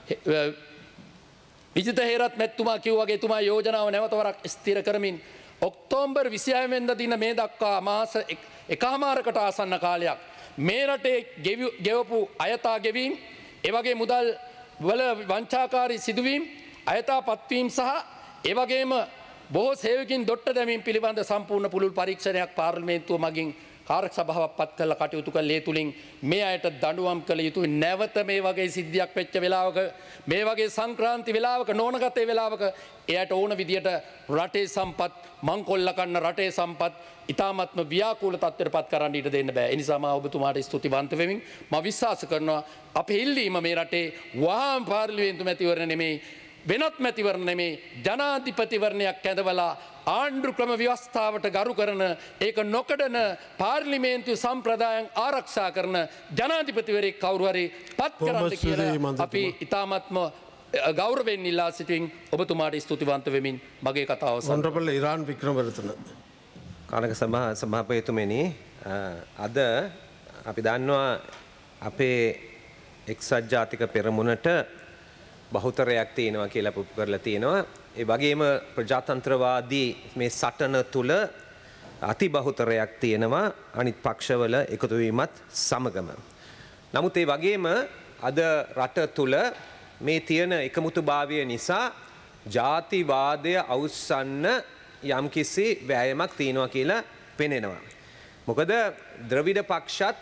විජිත හේරත් මැතිතුමා කිව්වා වගේ එතුමා යෝජනාව නැවත වරක් ස්ථිර කරමින් ඔක්තෝබර් 26 වෙනිදා දින මේ දක්වා මාස එකමාරකට ආසන්න කාලයක් මේ රටේ ගෙවපු අයථා ගෙවීම් ඒ වගේ මුදල් වල වංචාකාරී සිදුවීම් අයථා පත්වීම් සහ ඒ වගේම බොහෝ සේවකින් දොට්ට දැමීම් පිළිබඳ සම්පූර්ණ පුළුල් පරීක්ෂණයක් පාර්ලිමේන්තුව මගින් කාර්ය සභාවක් පත් කරලා කටයුතු කළේ තුලින් මේ අයට දඬුවම් කළ යුතුයි. නැවත මේ වගේ සිද්ධියක් වෙච්ච වෙලාවක මේ වගේ සංක්‍රාන්ති වෙලාවක නෝනගතේ වෙලාවක එයාට ඕන විදියට රටේ සම්පත් මංකොල්ල කන්න රටේ සම්පත් ඉතාමත්ම ව්‍යාකූල තත්ත්වයට පත් කරන්න ඉඩ දෙන්න බෑ. ඒ නිසා මම ඔබතුමාට ස්තුතිවන්ත වෙමින් මම විශ්වාස කරනවා අපේ ඉල්ලීම මේ රටේ වහාම පාර්ලිමේන්තු මැතිවරණ නෙමෙයි වෙනත් මැතිවරණ නෙමෙයි ජනාධිපතිවරණයක් ඇඳවලා ආණ්ඩු ක්‍රම ව්‍යවස්ථාවට ගරු කරන ඒක නොකඩන පාර්ලිමේන්තු සම්ප්‍රදායන් ආරක්ෂා කරන ජනාධිපතිවරයෙක් කවුරු හරි පත් කරන්න කියලා අපි ඉතාමත්ම ගෞරවයෙන් ඉල්ලා සිටින් ඔබතුමාට ස්තුතිවන්ත වෙමින් මගේ කතාව සොන්රබල ඉරාන් වික්‍රමරත්න කාරක සභාපතිතුමනි අද අපි දන්නවා අපේ එක්සත් ජාතික පෙරමුණට බහුතරයක් තියෙනවා කියලා පුපු කරලා තියෙනවා. ඒ වගේම ප්‍රජාතන්ත්‍රවාදී මේ සටන තුල අති බහුතරයක් තියෙනවා අනිත් පක්ෂවල එකතු වීමත් සමගම. නමුත් ඒ වගේම අද රට තුල මේ තියෙන එකමුතුභාවය නිසා ජාතිවාදය අවුස්සන්න යම්කිසි වෑයමක් තියෙනවා කියලා පෙනෙනවා. මොකද ද්‍රවිඩ පක්ෂත්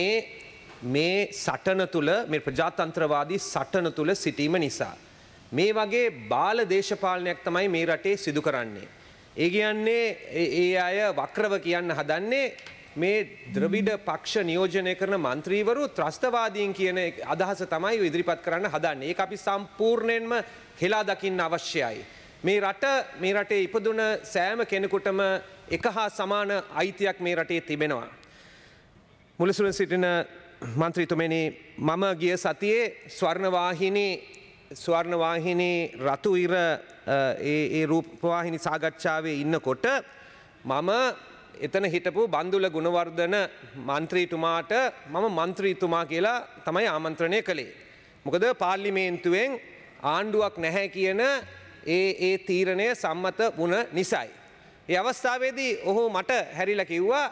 මේ සටන තුල මේ ප්‍රජාතන්ත්‍රවාදී සටන තුල සිටීම නිසා මේ වගේ බාල දේශපාලනයක් තමයි මේ රටේ සිදු කරන්නේ. ඒ කියන්නේ ඒ අය වක්‍රව කියන්න හදන්නේ මේ ද්‍රවිඩ පක්ෂ නියෝජනය කරන മന്ത്രിවරු ත්‍රස්තවාදීන් කියන අදහස තමයි ඉදිරිපත් කරන්න හදන්නේ. ඒක අපි සම්පූර්ණයෙන්ම හෙලා දකින්න අවශ්‍යයි. මේ රටේ ඉපදුන සෑම කෙනෙකුටම එක හා සමාන අයිතියක් මේ රටේ තිබෙනවා. මුලසුන සිටින මන්ත්‍රීතුමනි මම ගිය සතියේ ස්වර්ණවාහිනී රතු ඉර ඒ රූපවාහිනී සාකච්ඡාවේ ඉන්නකොට මම එතන හිටපු බන්දුල ගුණවර්ධන මන්ත්‍රීතුමාට මම මන්ත්‍රීතුමා කියලා තමයි ආමන්ත්‍රණය කළේ. මොකද පාර්ලිමේන්තුවෙන් ආණ්ඩුවක් නැහැ කියන ඒ තීරණය සම්මත වුණ නිසායි. ඒ අවස්ථාවේදී ඔහු මට හැරිලා කිව්වා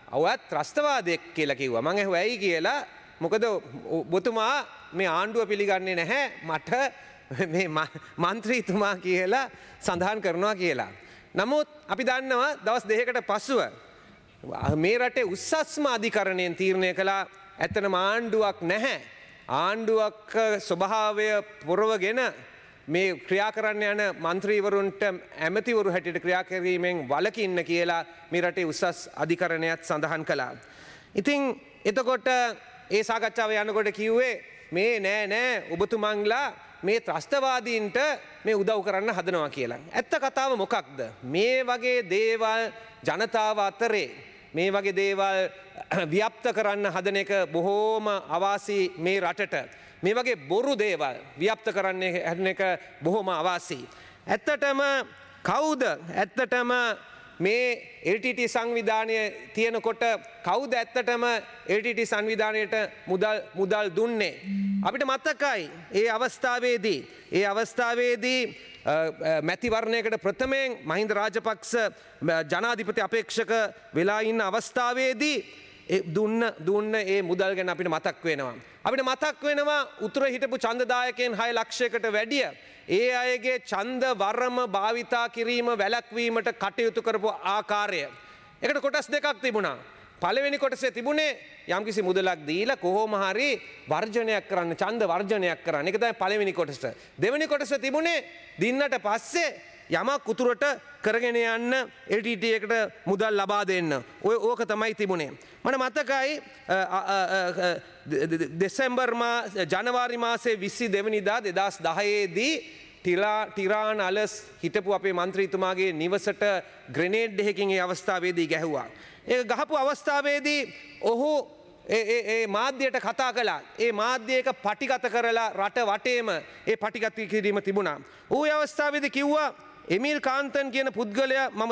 ඔයත් ත්‍රස්තවාදයක් කියලා කිව්වා. මං ඇහුවා ඇයි කියලා. මොකද ඔබතුමා මේ ආණ්ඩුව පිළිගන්නේ නැහැ මට මේ මන්ත්‍රීතුමා කියලා සඳහන් කරනවා කියලා. නමුත් අපි දන්නවා දවස් දෙකකට පසුව මේ රටේ උස්සස්ම අධිකරණයෙන් තීරණය කළා ඇත්තටම ආණ්ඩුවක් නැහැ. ආණ්ඩුවක් ස්වභාවය පුරවගෙන මේ ක්‍රියා කරන්න යන මන්ත්‍රීවරුන්ට ඇමතිවරු හැටියට ක්‍රියා කිරීමෙන් වළකින්න කියලා මේ රටේ උසස් අධිකරණයත් සඳහන් කළා. ඉතින් එතකොට ඒ සාකච්ඡාව යනකොට කිව්වේ මේ නෑ ඔබතුමන්ලා මේ ත්‍රස්තවාදීන්ට මේ උදව් කරන්න හදනවා කියලා. ඇත්ත කතාව මොකක්ද? මේ වගේ දේවල් ජනතාව අතරේ මේ වගේ දේවල් ව්‍යාප්ත කරන්න හදන එක බොහෝම අවාසි මේ රටට. මේ වගේ බොරු දේවල් ව්‍යාප්ත කරන්නේ හැදෙන එක බොහොම අවාසි. ඇත්තටම කවුද ඇත්තටම මේ LTT සංවිධානය තියෙනකොට කවුද ඇත්තටම LTT සංවිධානයට මුදල් දුන්නේ? අපිට මතකයි ඒ අවස්ථාවේදී මැතිවරණයකට ප්‍රථමයෙන් මහින්ද රාජපක්ෂ ජනාධිපති අපේක්ෂක වෙලා ඉන්න අවස්ථාවේදී දුන්න ඒ මුදල් ගැන අපිට මතක් වෙනවා. අපිට මතක් වෙනවා උතුර හිටපු ඡන්දදායකයන් 6 ලක්ෂයකට වැඩිය ඒ අයගේ ඡන්ද වරම භාවිතා කිරීම වැළැක්වීමට කටයුතු කරපු ආකාරය. ඒකට කොටස් දෙකක් තිබුණා. පළවෙනි කොටසේ තිබුණේ යම්කිසි මුදලක් දීලා කොහොම හරි වර්ජනයක් කරන්න, ඡන්ද වර්ජනයක් කරන්න. ඒක තමයි පළවෙනි කොටස. දෙවෙනි කොටස තිබුණේ දින්නට පස්සේ යමක් උතුරට කරගෙන යන්න LTT එකට මුදල් ලබා දෙන්න. ඕක තමයි තිබුණේ. මට මතකයි ජනවාරි මාසේ 22 වෙනිදා 2010 දී ටිරාන් අලස් හිටපු අපේ මන්ත්‍රීතුමාගේ නිවසට ග්‍රෙනේඩ් එකකින් ඒ අවස්ථාවේදී ගැහුවා. ඒක ගහපු අවස්ථාවේදී ඔහු ඒ මාධ්‍යයට කතා කළා. ඒ මාධ්‍යයක පටිගත කරලා රට වටේම ඒ පටිගත කිරීම තිබුණා. ඌ ඒ අවස්ථාවේදී කිව්වා එමිල් කාන්තන් කියන පුද්ගලයා මම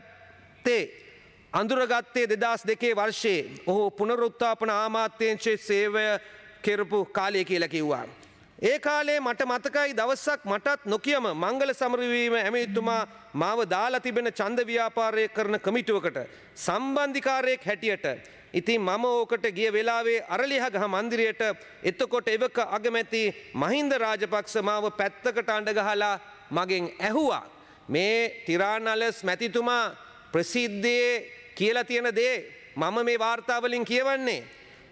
අඳුරගත්තේ 2002 වර්ෂයේ. ඔහු පුනරුත්ථාපන ආමාත්‍යංශයේ සේවය කරපු කාලය කියලා කිව්වා. ඒ කාලේ මට මතකයි දවසක් මටත් නොකියම මංගල සමරවීම ඇමතිතුමා මාව දාලා තිබෙන ඡන්ද ව්‍යාපාරය කරන කමිටුවකට සම්බන්ධිකාරයෙක් හැටියට. ඉතින් මම ඕකට ගිය වෙලාවේ අරලියගහ මන්දිරයට එතකොට එවක අගමැති මහින්ද රාජපක්ෂ මාව පැත්තකට අඬ ගහලා මගෙන් ඇහුවා මේ ටිරානලස් මැතිතුමා ප්‍රසිද්ධියේ කියලා තියෙන දේ මම මේ වාර්තාවලින් කියවන්නේ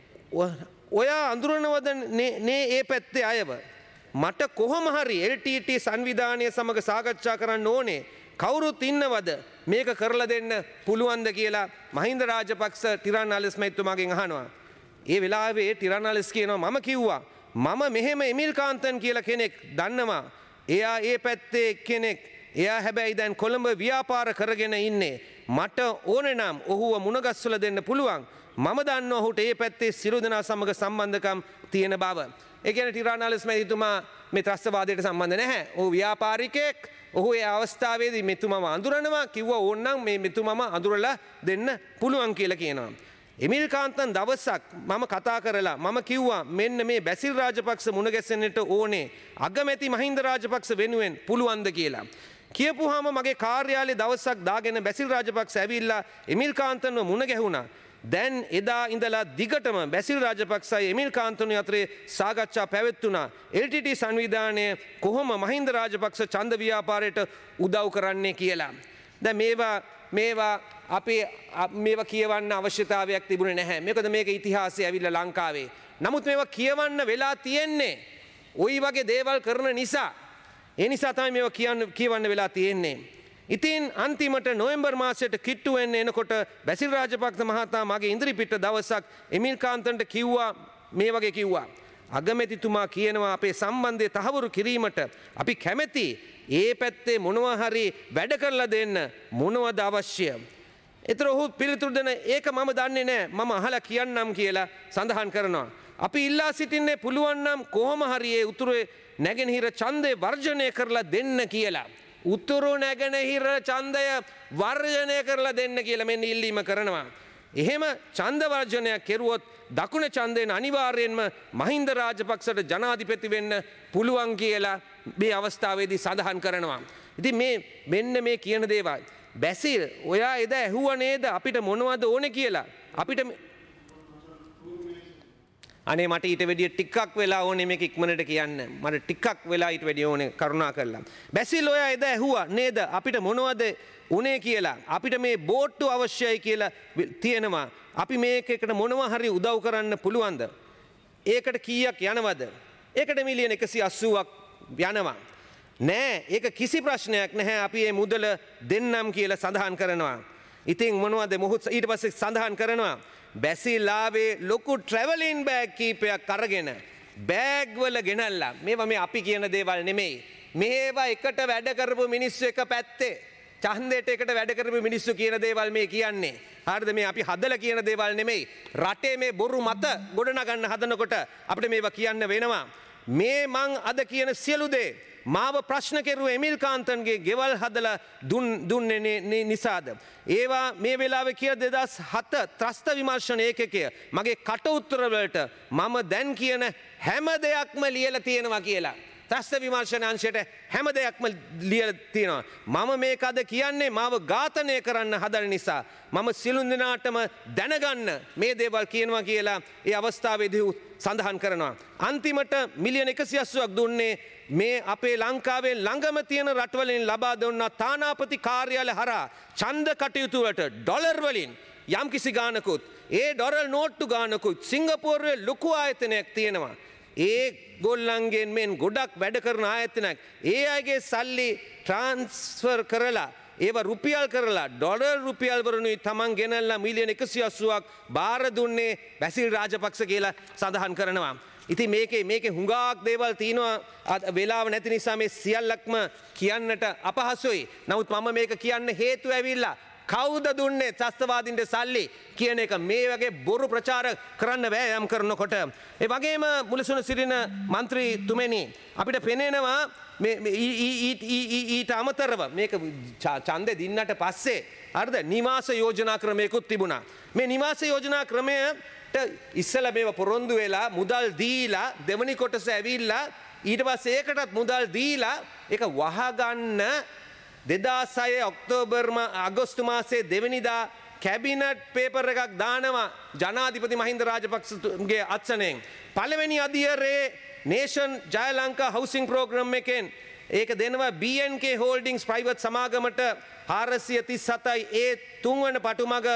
ඔයා අඳුරනවද නේ ඒ පැත්තේ අයව මට කොහොම හරි LTT සංවිධානය සමග සාකච්ඡා කරන්න ඕනේ කවුරුත් ඉන්නවද මේක කරලා දෙන්න පුළුවන්ද කියලා මහින්ද රාජපක්ෂ ටිරානලස් මැතිතුමාගෙන් අහනවා. ඒ වෙලාවේ ටිරානලස් කියනවා මම කිව්වා මම මෙහෙම එමිල් කාන්තන් කියලා කෙනෙක් දන්නවා. එයා ඒ පැත්තේ කෙනෙක්. එයා හැබැයි දැන් කොළඹ ව්‍යාපාර කරගෙන ඉන්නේ. මට ඕනේ නම් ඔහුව මුණගස්සලා දෙන්න පුළුවන්. මම දන්නවා ඔහුට ඒ පැත්තේ සියලු දෙනා සමග සම්බන්ධකම් තියෙන බව. ඒ කියන්නේ ටිරානලස් මැතිතුමා මේ ත්‍රස්තවාදයට සම්බන්ධ නැහැ. ඔහු ව්‍යාපාරිකයෙක්. ඔහු ඒ අවස්ථාවේදී මෙතුමම අඳුරනවා කිව්වා ඕනනම් මේ මෙතුමම අඳුරලා දෙන්න පුළුවන් කියලා කියනවා. එමිල් කාන්තන් දවසක් මම කතා කරලා මම කිව්වා මෙන්න මේ බැසිල් රාජපක්ෂ මුණ ගැසෙන්නට ඕනේ අගමැති මහින්ද රාජපක්ෂ වෙනුවෙන් පුළුවන්ද කියලා. කියපුවාම මගේ කාර්යාලයේ දවසක් දාගෙන බැසිල් රාජපක්ෂ ඇවිල්ලා එමිල් කාන්තන්ව මුණ ගැහුණා. දැන් එදා ඉඳලා දිගටම බැසිල් රාජපක්ෂයි එමිල් කාන්තන් අතරේ සාකච්ඡා පැවැත්වුණා. LTT සංවිධානය කොහොම මහින්ද රාජපක්ෂ ඡන්ද ව්‍යාපාරයට උදව් කරන්නේ කියලා. දැන් මේවා අපි මේවා කියවන්න අවශ්‍යතාවයක් තිබුණේ නැහැ. මොකද මේක ඉතිහාසයේ ඇවිල්ලා ලංකාවේ. නමුත් මේවා කියවන්න වෙලා තියෙන්නේ ওই වගේ දේවල් කරන නිසා. ඒ නිසා තමයි මේවා කියවන්න වෙලා තියෙන්නේ. ඉතින් අන්තිමට නොවැම්බර් මාසයට කිට්ටු වෙන්න එනකොට බැසිල් රාජපක්ෂ මහතා මගේ ඉදිරිපිට දවසක් එමිල් කාන්තන්ට කිව්වා මේ වගේ කිව්වා. අගමැතිතුමා කියනවා අපේ සම්බන්ධය තහවුරු කිරීමට අපි කැමැති ඒ පැත්තේ මොනවා හරි වැඩ කරලා දෙන්න මොනවද අවශ්‍ය. ඒතර ඔහු පිළිතුරු දෙන ඒක මම දන්නේ නැහැ මම අහලා කියන්නම් කියලා සඳහන් කරනවා. අපි ඉල්ලා සිටින්නේ පුළුවන් නම් කොහොම හරි ඒ උතුරේ නැගෙනහිර ඡන්දේ වර්ජනය කරලා දෙන්න කියලා. උතුරු නැගෙනහිර ඡන්දය වර්ජනය කරලා දෙන්න කියලා මෙන්න ඉල්ලීම කරනවා. එහෙම ඡන්ද වර්ජනයක් කෙරුවොත් දකුණ ඡන්දයෙන් අනිවාර්යයෙන්ම මහින්ද රාජපක්ෂට ජනාධිපති වෙන්න පුළුවන් කියලා මේ අවස්ථාවේදී සඳහන් කරනවා. ඉතින් මෙන්න මේ කියන දේවල් බැසිල් ඔයා එදා ඇහුවා නේද අපිට මොනවද ඕනේ කියලා. අපිට අනේ මට ඊට වැඩිය ටිකක් වෙලා ඕනේ මේක ඉක්මනට කියන්න. මට ටිකක් වෙලා ඊට වැඩිය ඕනේ කරුණා කරලා. බැසිල් ඔයා එදා ඇහුවා නේද අපිට මොනවද උනේ කියලා. අපිට මේ බෝට්ටු අවශ්‍යයි කියලා තියෙනවා. අපි මේකකට මොනවා හරි උදව් කරන්න පුළුවන්ද? ඒකට කීයක් යනවද? ඒකට මිලියන 180ක් යනවා. නෑ ඒක කිසි ප්‍රශ්නයක් නැහැ. අපි මේ මුදල දෙන්නම් කියලා සඳහන් කරනවා. ඉතින් මොනවද මොහොත් ඊට පස්සේ සඳහන් කරනවා බැසිලාවේ ලොකු ට්‍රැවලින් බෑග් කීපයක් අරගෙන බෑග් වල ගෙනල්ලා මේවා මේ අපි කියන දේවල් නෙමෙයි. මේවා එකට වැඩ කරපු මිනිස්සු එක පැත්තේ ඡන්දයට එකට වැඩ කරපු මිනිස්සු කියන දේවල් මේ කියන්නේ. හරිද? මේ අපි හදලා කියන දේවල් නෙමෙයි. රටේ මේ බොරු මත ගොඩනගන්න හදනකොට අපිට මේවා කියන්න වෙනවා. මේ මං අද කියන සියලු දේ මාව ප්‍රශ්න කෙරුව එමිල් කාන්තන්ගේ ගෙවල් හදලා දුන්නේ නිසාද? ඒවා මේ වෙලාවේ කිය 2007 ත්‍රස්ත විමර්ශන ඒකකය මගේ කට උත්තර වලට මම දැන් කියන හැම දෙයක්ම ලියලා තියෙනවා කියලා. ත්‍රස්ත විමර්ශන අංශයට හැම දෙයක්ම ලියලා තියෙනවා. මම මේක අද කියන්නේ මාව ඝාතනය කරන්න හදන නිසා මම සියලු දෙනාටම දැනගන්න මේ දේවල් කියනවා කියලා ඒ අවස්ථාවේදී සඳහන් කරනවා. අන්තිමට මිලියන 180ක් දුන්නේ මේ අපේ ලංකාවේ ළඟම තියෙන රටවලින් ලබා දුන්න තානාපති කාර්යාලය හරහා ඡන්ද කටයුතු වලට ඩොලර් වලින් යම්කිසි ගානකුත් ඒ ඩොලර් නෝට්ටු ගානකුත් සිංගප්පූරුවේ ලොකු ආයතනයක් තියෙනවා. ඒ ගොල්ලන්ගෙන් මෙන් ගොඩක් වැඩ කරන ආයතනයක් ඒ අයගේ සල්ලි ට්‍රාන්ස්ෆර් කරලා ඒවා රුපියල් කරලා ඩොලර් රුපියල් වරුණුයි තමන් ගෙනල්ලා මිලියන 180ක් බාර දුන්නේ බැසිල් රාජපක්ෂ කියලා සඳහන් කරනවා. ඉතින් මේකේ හුඟක් දේවල් තියෙනවා වෙලාව නැති නිසා මේ සියල්ලක්ම කියන්නට අපහසුයි. නමුත් මම මේක කියන්න හේතුව ඇවිල්ලා කවුද දුන්නේ ත්‍රස්තවාදීන්ට සල්ලි කියන එක මේ වගේ බොරු ප්‍රචාර කරන්න වෑයම් කරනකොට. ඒ වගේම මුලසුන සිරින මන්ත්‍රීතුමනි අපිට පෙනෙනවා ඊට අමතරව මේක ඡන්දෙ දින්නට පස්සේ හරිද නිවාස යෝජනා ක්‍රමයකුත් තිබුණා. මේ නිවාස යෝජනා ක්‍රමයට ඉස්සලා මේව පොරොන්දු වෙලා මුදල් දීලා දෙවනි කොටස ඇවිල්ලා ඊට පස්සේ ඒකටත් මුදල් දීලා ඒක වහගන්න 2006 ඔක්තෝබර් අගෝස්තු මාසයේ දෙවනිදා කැබිනට් පේපර් එකක් දානවා ජනාධිපති මහින්ද රාජපක්ෂගේ අත්සනෙන්. පළවෙනි අදියරේ නේෂන් ජය ලංකා හවුසිං ප්‍රෝග්‍රම් එකෙන් ඒක දෙනවා BNK හෝල්ඩින්ග්ස් ප්‍රයිවට් සමාගමට 437යි ඒ තුන්වන පටුමග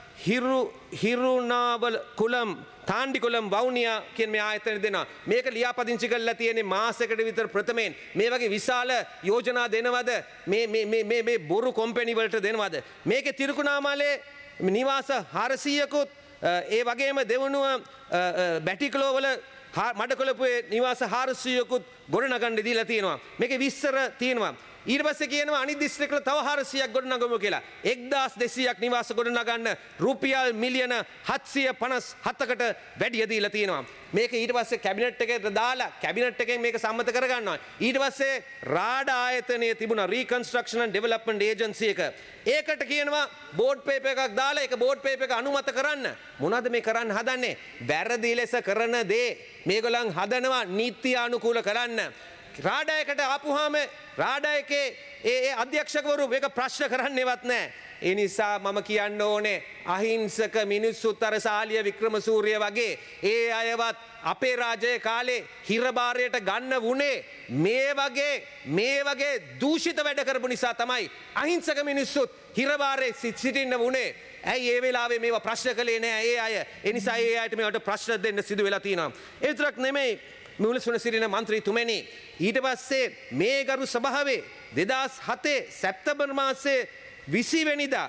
හිරුනාවල කුලම් තාණ්ඩිකුලම් වවුනියා කියන මේ ආයතන දෙනවා. මේක ලියාපදිංචි කරලා තියෙන්නේ මාසයකට විතර ප්‍රථමයෙන්. මේ වගේ විශාල යෝජනා දෙනවද? මේ බොරු කොම්පැනි වලට දෙනවද? මේකේ තිරුකුණාමලේ නිවාස 400කුත් ඒ වගේම දෙවනුව බැටිකලෝ වල මඩකොළපුවේ නිවාස 400කුත් ගොඩනගන්න දීලා තියෙනවා. මේකේ විස්තර තියෙනවා. ඊට පස්සේ කියනවා අනිත් දිස්ත්‍රික්කවල තව 400ක් ගොඩනගමු කියලා. 1200ක් නිවාස ගොඩනගන්න රුපියල් මිලියන 757කට වැඩිය දීලා තියෙනවා. මේක ඊට පස්සේ කැබිනට් එකට දාලා කැබිනට් එකෙන් මේක සම්මත කරගන්නවා. ඊට පස්සේ රාඩා ආයතනයේ තිබුණා රීකන්ස්ට්‍රක්ෂන් ඇන්ඩ් ඩෙවලොප්මන්ට් ඒජන්සි එක. ඒකට කියනවා බෝඩ් පේපර් එකක් දාලා ඒක බෝඩ් පේපර් එක අනුමත කරන්න. මොනවද මේ කරන්න හදන්නේ? වැරදි ලෙස කරන දේ මේගොල්ලන් හදනවා නීති අනුකූල කරන්න. රාඩායකට ආපුහාම රාඩායකේ ඒ අධ්‍යක්ෂකවරු මේක ප්‍රශ්න කරන්නේවත් නැහැ. ඒ නිසා මම කියන්න ඕනේ අහිංසක මිනිස්සුත් අර සාලිය වික්‍රමසූරිය වගේ ඒ අයවත් අපේ රාජ්‍යයේ කාලේ හිරබාරයට ගන්න වුණේ මේ වගේ දූෂිත වැඩ කරපු නිසා තමයි අහිංසක මිනිස්සුත් හිරබාරේ සිටින්න වුණේ. ඇයි ඒ වෙලාවේ මේවා ප්‍රශ්න කළේ නැහැ ඒ අය. ඒ නිසා ඒ අයට මේවට ප්‍රශ්න දෙන්න සිදු වෙලා තියෙනවා. ඒ විතරක් නෙමෙයි මුලසුන සිරින මන්ත්‍රීතුමනි ඊට පස්සේ මේ ගරු සභාවේ 2007 සැප්තැම්බර් මාසයේ 20 වෙනිදා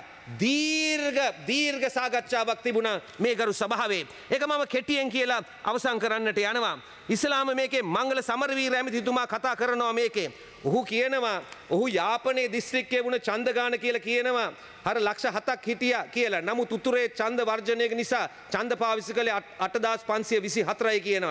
දීර්ඝ සාකච්ඡාවක් තිබුණා මේ ගරු සභාවේ. ඒක මම කෙටියෙන් කියලා අවසන් කරන්නට යනවා. ඉස්ලාම මේකේ මංගල සමරවීර ඇමතිතුමා කතා කරනවා මේකේ. ඔහු කියනවා ඔහු යාපනයේ දිස්ත්‍රික්කයේ වුණ ඡන්දගාන කියලා කියනවා. අර ලක්ෂ 7ක් හිටියා කියලා. නමුත් උතුරේ ඡන්ද වර්ජනයක නිසා ඡන්ද පාවිච්චි කළේ 8524යි කියනවා.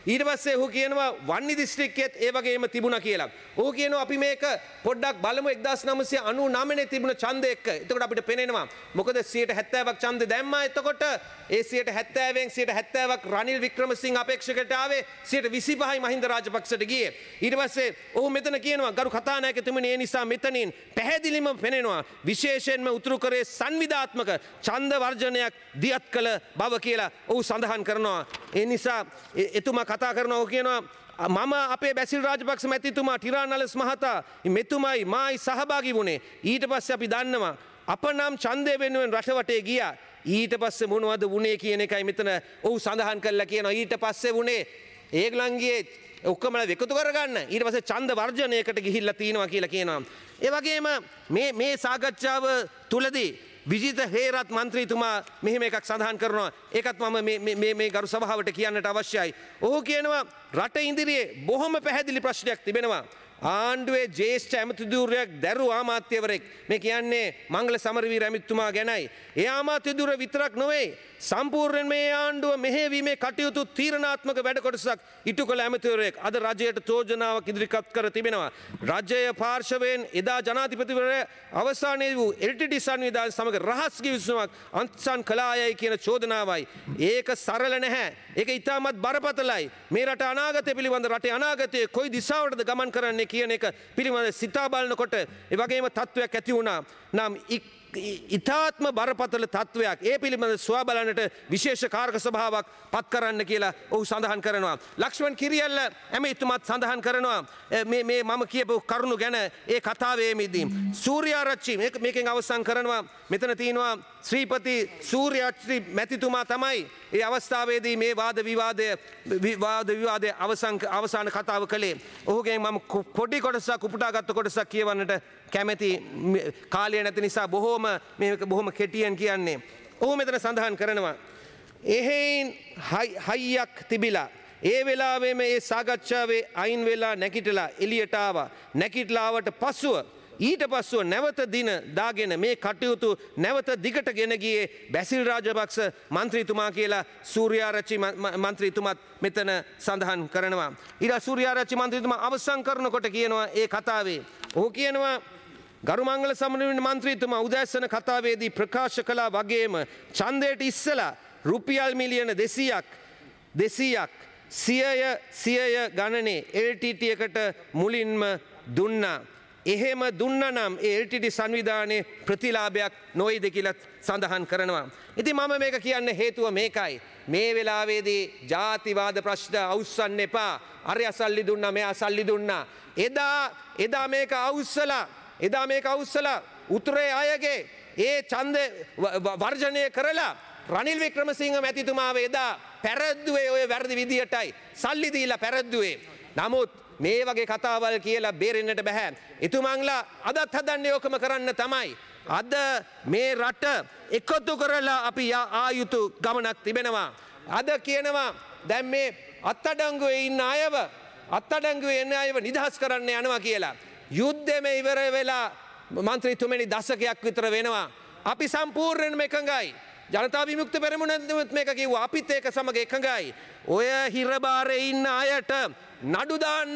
ඊට පස්සේ ඔහු කියනවා වන්නි දිස්ත්‍රික්කයේත් ඒ වගේම තිබුණා කියලා. ඔහු කියනවා අපි මේක පොඩ්ඩක් බලමු 1999 තිබුණ ඡන්දය එක්ක. එතකොට අපිට පේනවා මොකද 70%ක් ඡන්දේ දැම්මා. එතකොට ඒ 70%න් 70%ක් රනිල් වික්‍රමසිංහ අපේක්ෂකයට ආවේ 25%යි මහින්ද රාජපක්ෂට ගියේ. ඊට පස්සේ ඔහු මෙතන කියනවා ගරු කතානායකතුමනි ඒ නිසා මෙතනින් පැහැදිලිම පෙනෙනවා විශේෂයෙන්ම උතුරු කරේ සංවිධාත්මක ඡන්ද වර්ජනයක් දියත් කළ බව කියලා ඔහු සඳහන් කරනවා. ඒ නිසා එතුමා කතා කරනවා ඔහු කියනවා මම අපේ බැසිල් රාජපක්ෂ මැතිතුමා ටිරානලස් මහතා මෙතුමයි මායි සහභාගී වුණේ. ඊට පස්සේ අපි දන්නවා අප නම් ඡන්දය වෙනුවෙන් රටවටේ ගියා. ඊට පස්සේ මොනවද වුණේ කියන එකයි මෙතන ඔහු සඳහන් කරලා කියනවා. ඊට පස්සේ වුණේ ඒගොල්ලන්ගේ ඔක්කොම එකතු කරගන්න ඊට පස්සේ ඡන්ද වර්ජනයකට ගිහිල්ලා තිනවා කියලා කියනවා. ඒ වගේම මේ සාකච්ඡාව තුලදී විජිත හේරත් මන්ත්‍රීතුමා මෙහෙම එකක් සඳහන් කරනවා. ඒකත් මම මේ ගරු සභාවට කියන්නට අවශ්‍යයි. ඔහු කියනවා රට ඉදිරියේ බොහොම පැහැදිලි ප්‍රශ්නයක් තිබෙනවා. ආණ්ඩුවේ ජ්‍යෙෂ්ඨ ඇමතිවරයෙක් දැරු අමාත්‍යවරයෙක් මේ කියන්නේ මංගල සමරවීර ඇමතිතුමා ගැනයි. ඒ අමාත්‍යවර විතරක් නොවේ සම්පූර්ණයෙන් මේ ආණ්ඩුව මෙහෙයවීමේ කටයුතු තීරණාත්මක වැඩ කොටසක් ඉටු කළ ඇමතිවරයෙක් අද රජයට යෝජනාවක් ඉදිරිපත් කර තිබෙනවා. රජය පාර්ශවයෙන් එදා ජනාධිපතිවරයා අවසානයේ වූ LTT සංවිධානය සමග රහස් කිවිසුමක් අන්සන් කළායයි කියන චෝදනාවයි. ඒක සරල නැහැ. ඒක ඉතාමත් බරපතලයි. මේ රට අනාගතය පිළිබඳ රටේ අනාගතය කොයි දිශාවටද ගමන් කරන්නේ කියන එක පිළිබඳ සිතා බලනකොට ඒ වගේම තත්ත්වයක් ඇති වුණා. නම් ඉතාත්ම බරපතල තත්ත්වයක් ඒ පිළිබඳ සොයා බලන්නට විශේෂ කාර්ක සභාවක් පත් කරන්න කියලා ඔහු සඳහන් කරනවා. ලක්ෂ්මන් කිරියල්ල ඇමතිතුමත් සඳහන් කරනවා මේ මම කියපු කරුණු ගැන ඒ කතාවේදී. සූර්යාරච්චි මේකෙන් අවසන් කරනවා. මෙතන තියෙනවා ශ්‍රීපති සූර්යාරච්චි මැතිතුමා තමයි ඒ අවස්ථාවේදී මේ වාද විවාදයේ අවසාන කතාව කළේ. ඔහුගෙන් මම පොඩි කොටසක් උපුටාගත්ත කොටසක් කියවන්නට කැමැති කාලය නැති නිසා බොහොම කෙටියෙන් කියන්නේ. ඔහු මෙතන සඳහන් කරනවා එහෙයින් හයියක් තිබිලා ඒ වෙලාවෙම ඒ සාකච්ඡාවේ අයින් වෙලා නැගිටලා එළියට ආවා. නැගිටලාවට පසුව ඊට පස්සුව නැවත දින දාගෙන මේ කටයුතු නැවත දිගට ගෙන ගියේ බැසිල් රාජපක්ෂ මන්ත්‍රීතුමා කියලා සූර්යාරච්චි මන්ත්‍රීතුමත් මෙතන සඳහන් කරනවා. ඊට සූර්යාරච්චි මන්ත්‍රීතුමා අවසන් කරනකොට කියනවා ඒ කතාවේ ඔහු කියනවා ගරුමංගල සමරවීර මන්ත්‍රීතුමා උදෑසන කතාවේදී ප්‍රකාශ කළා වගේම ඡන්දයට ඉස්සලා රුපියල් මිලියන 200ක් සියය ගණනේ LTT එකට මුලින්ම දුන්නා. එහෙම දුන්නනම් ඒ LTT සංවිධානයේ ප්‍රතිලාභයක් නොවේද කියලා සඳහන් කරනවා. ඉතින් මම මේක කියන්න හේතුව මේකයි. මේ වෙලාවේදී ජාතිවාද ප්‍රශ්න අවුස්සන්න එපා. අරයා සල්ලි දුන්නා මෙයා සල්ලි දුන්නා. එදා මේක අවුස්සලා උතුරේ අයගේ ඒ ඡන්ද වර්ජනය කරලා රනිල් වික්‍රමසිංහ මැතිතුමාව එදා පැරද්දුවේ ඔය වැරදි විදියටයි සල්ලි දීලා පැරද්දුවේ. නමුත් මේ වගේ කතාවල් කියලා බේරෙන්නට බෑ. එතුමන්ලා අදත් හදන්නේ ඕකම කරන්න තමයි. අද මේ රට එකතු කරලා අපි ආයුතු ගමනක් තිබෙනවා. අද කියනවා දැන් මේ අත්අඩංගුවේ ඉන්න අයව නිදහස් කරන්න යනවා කියලා. යුද්ධෙම ඉවර වෙලා මන්ත්‍රීතුමනි දශකයක් විතර වෙනවා. අපි සම්පූර්ණයෙන්ම එකඟයි. ජනතා විමුක්ති පෙරමුණත් මේක කිව්වා. අපිත් ඒක සමග එකඟයි. ඔය හිරබාරේ ඉන්න අයට නඩු දාන්න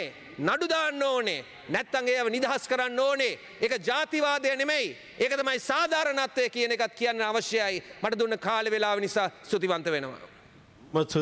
ඕනේ. නැත්තම් ඒව නිදහස් කරන්න ඕනේ. ඒක ජාතිවාදය නෙමෙයි. ඒක තමයි සාධාරණත්වය කියන එකත් කියන්න අවශ්‍යයි. මට දුන්න කාලේ වේලාව නිසා ස්තුතිවන්ත වෙනවා.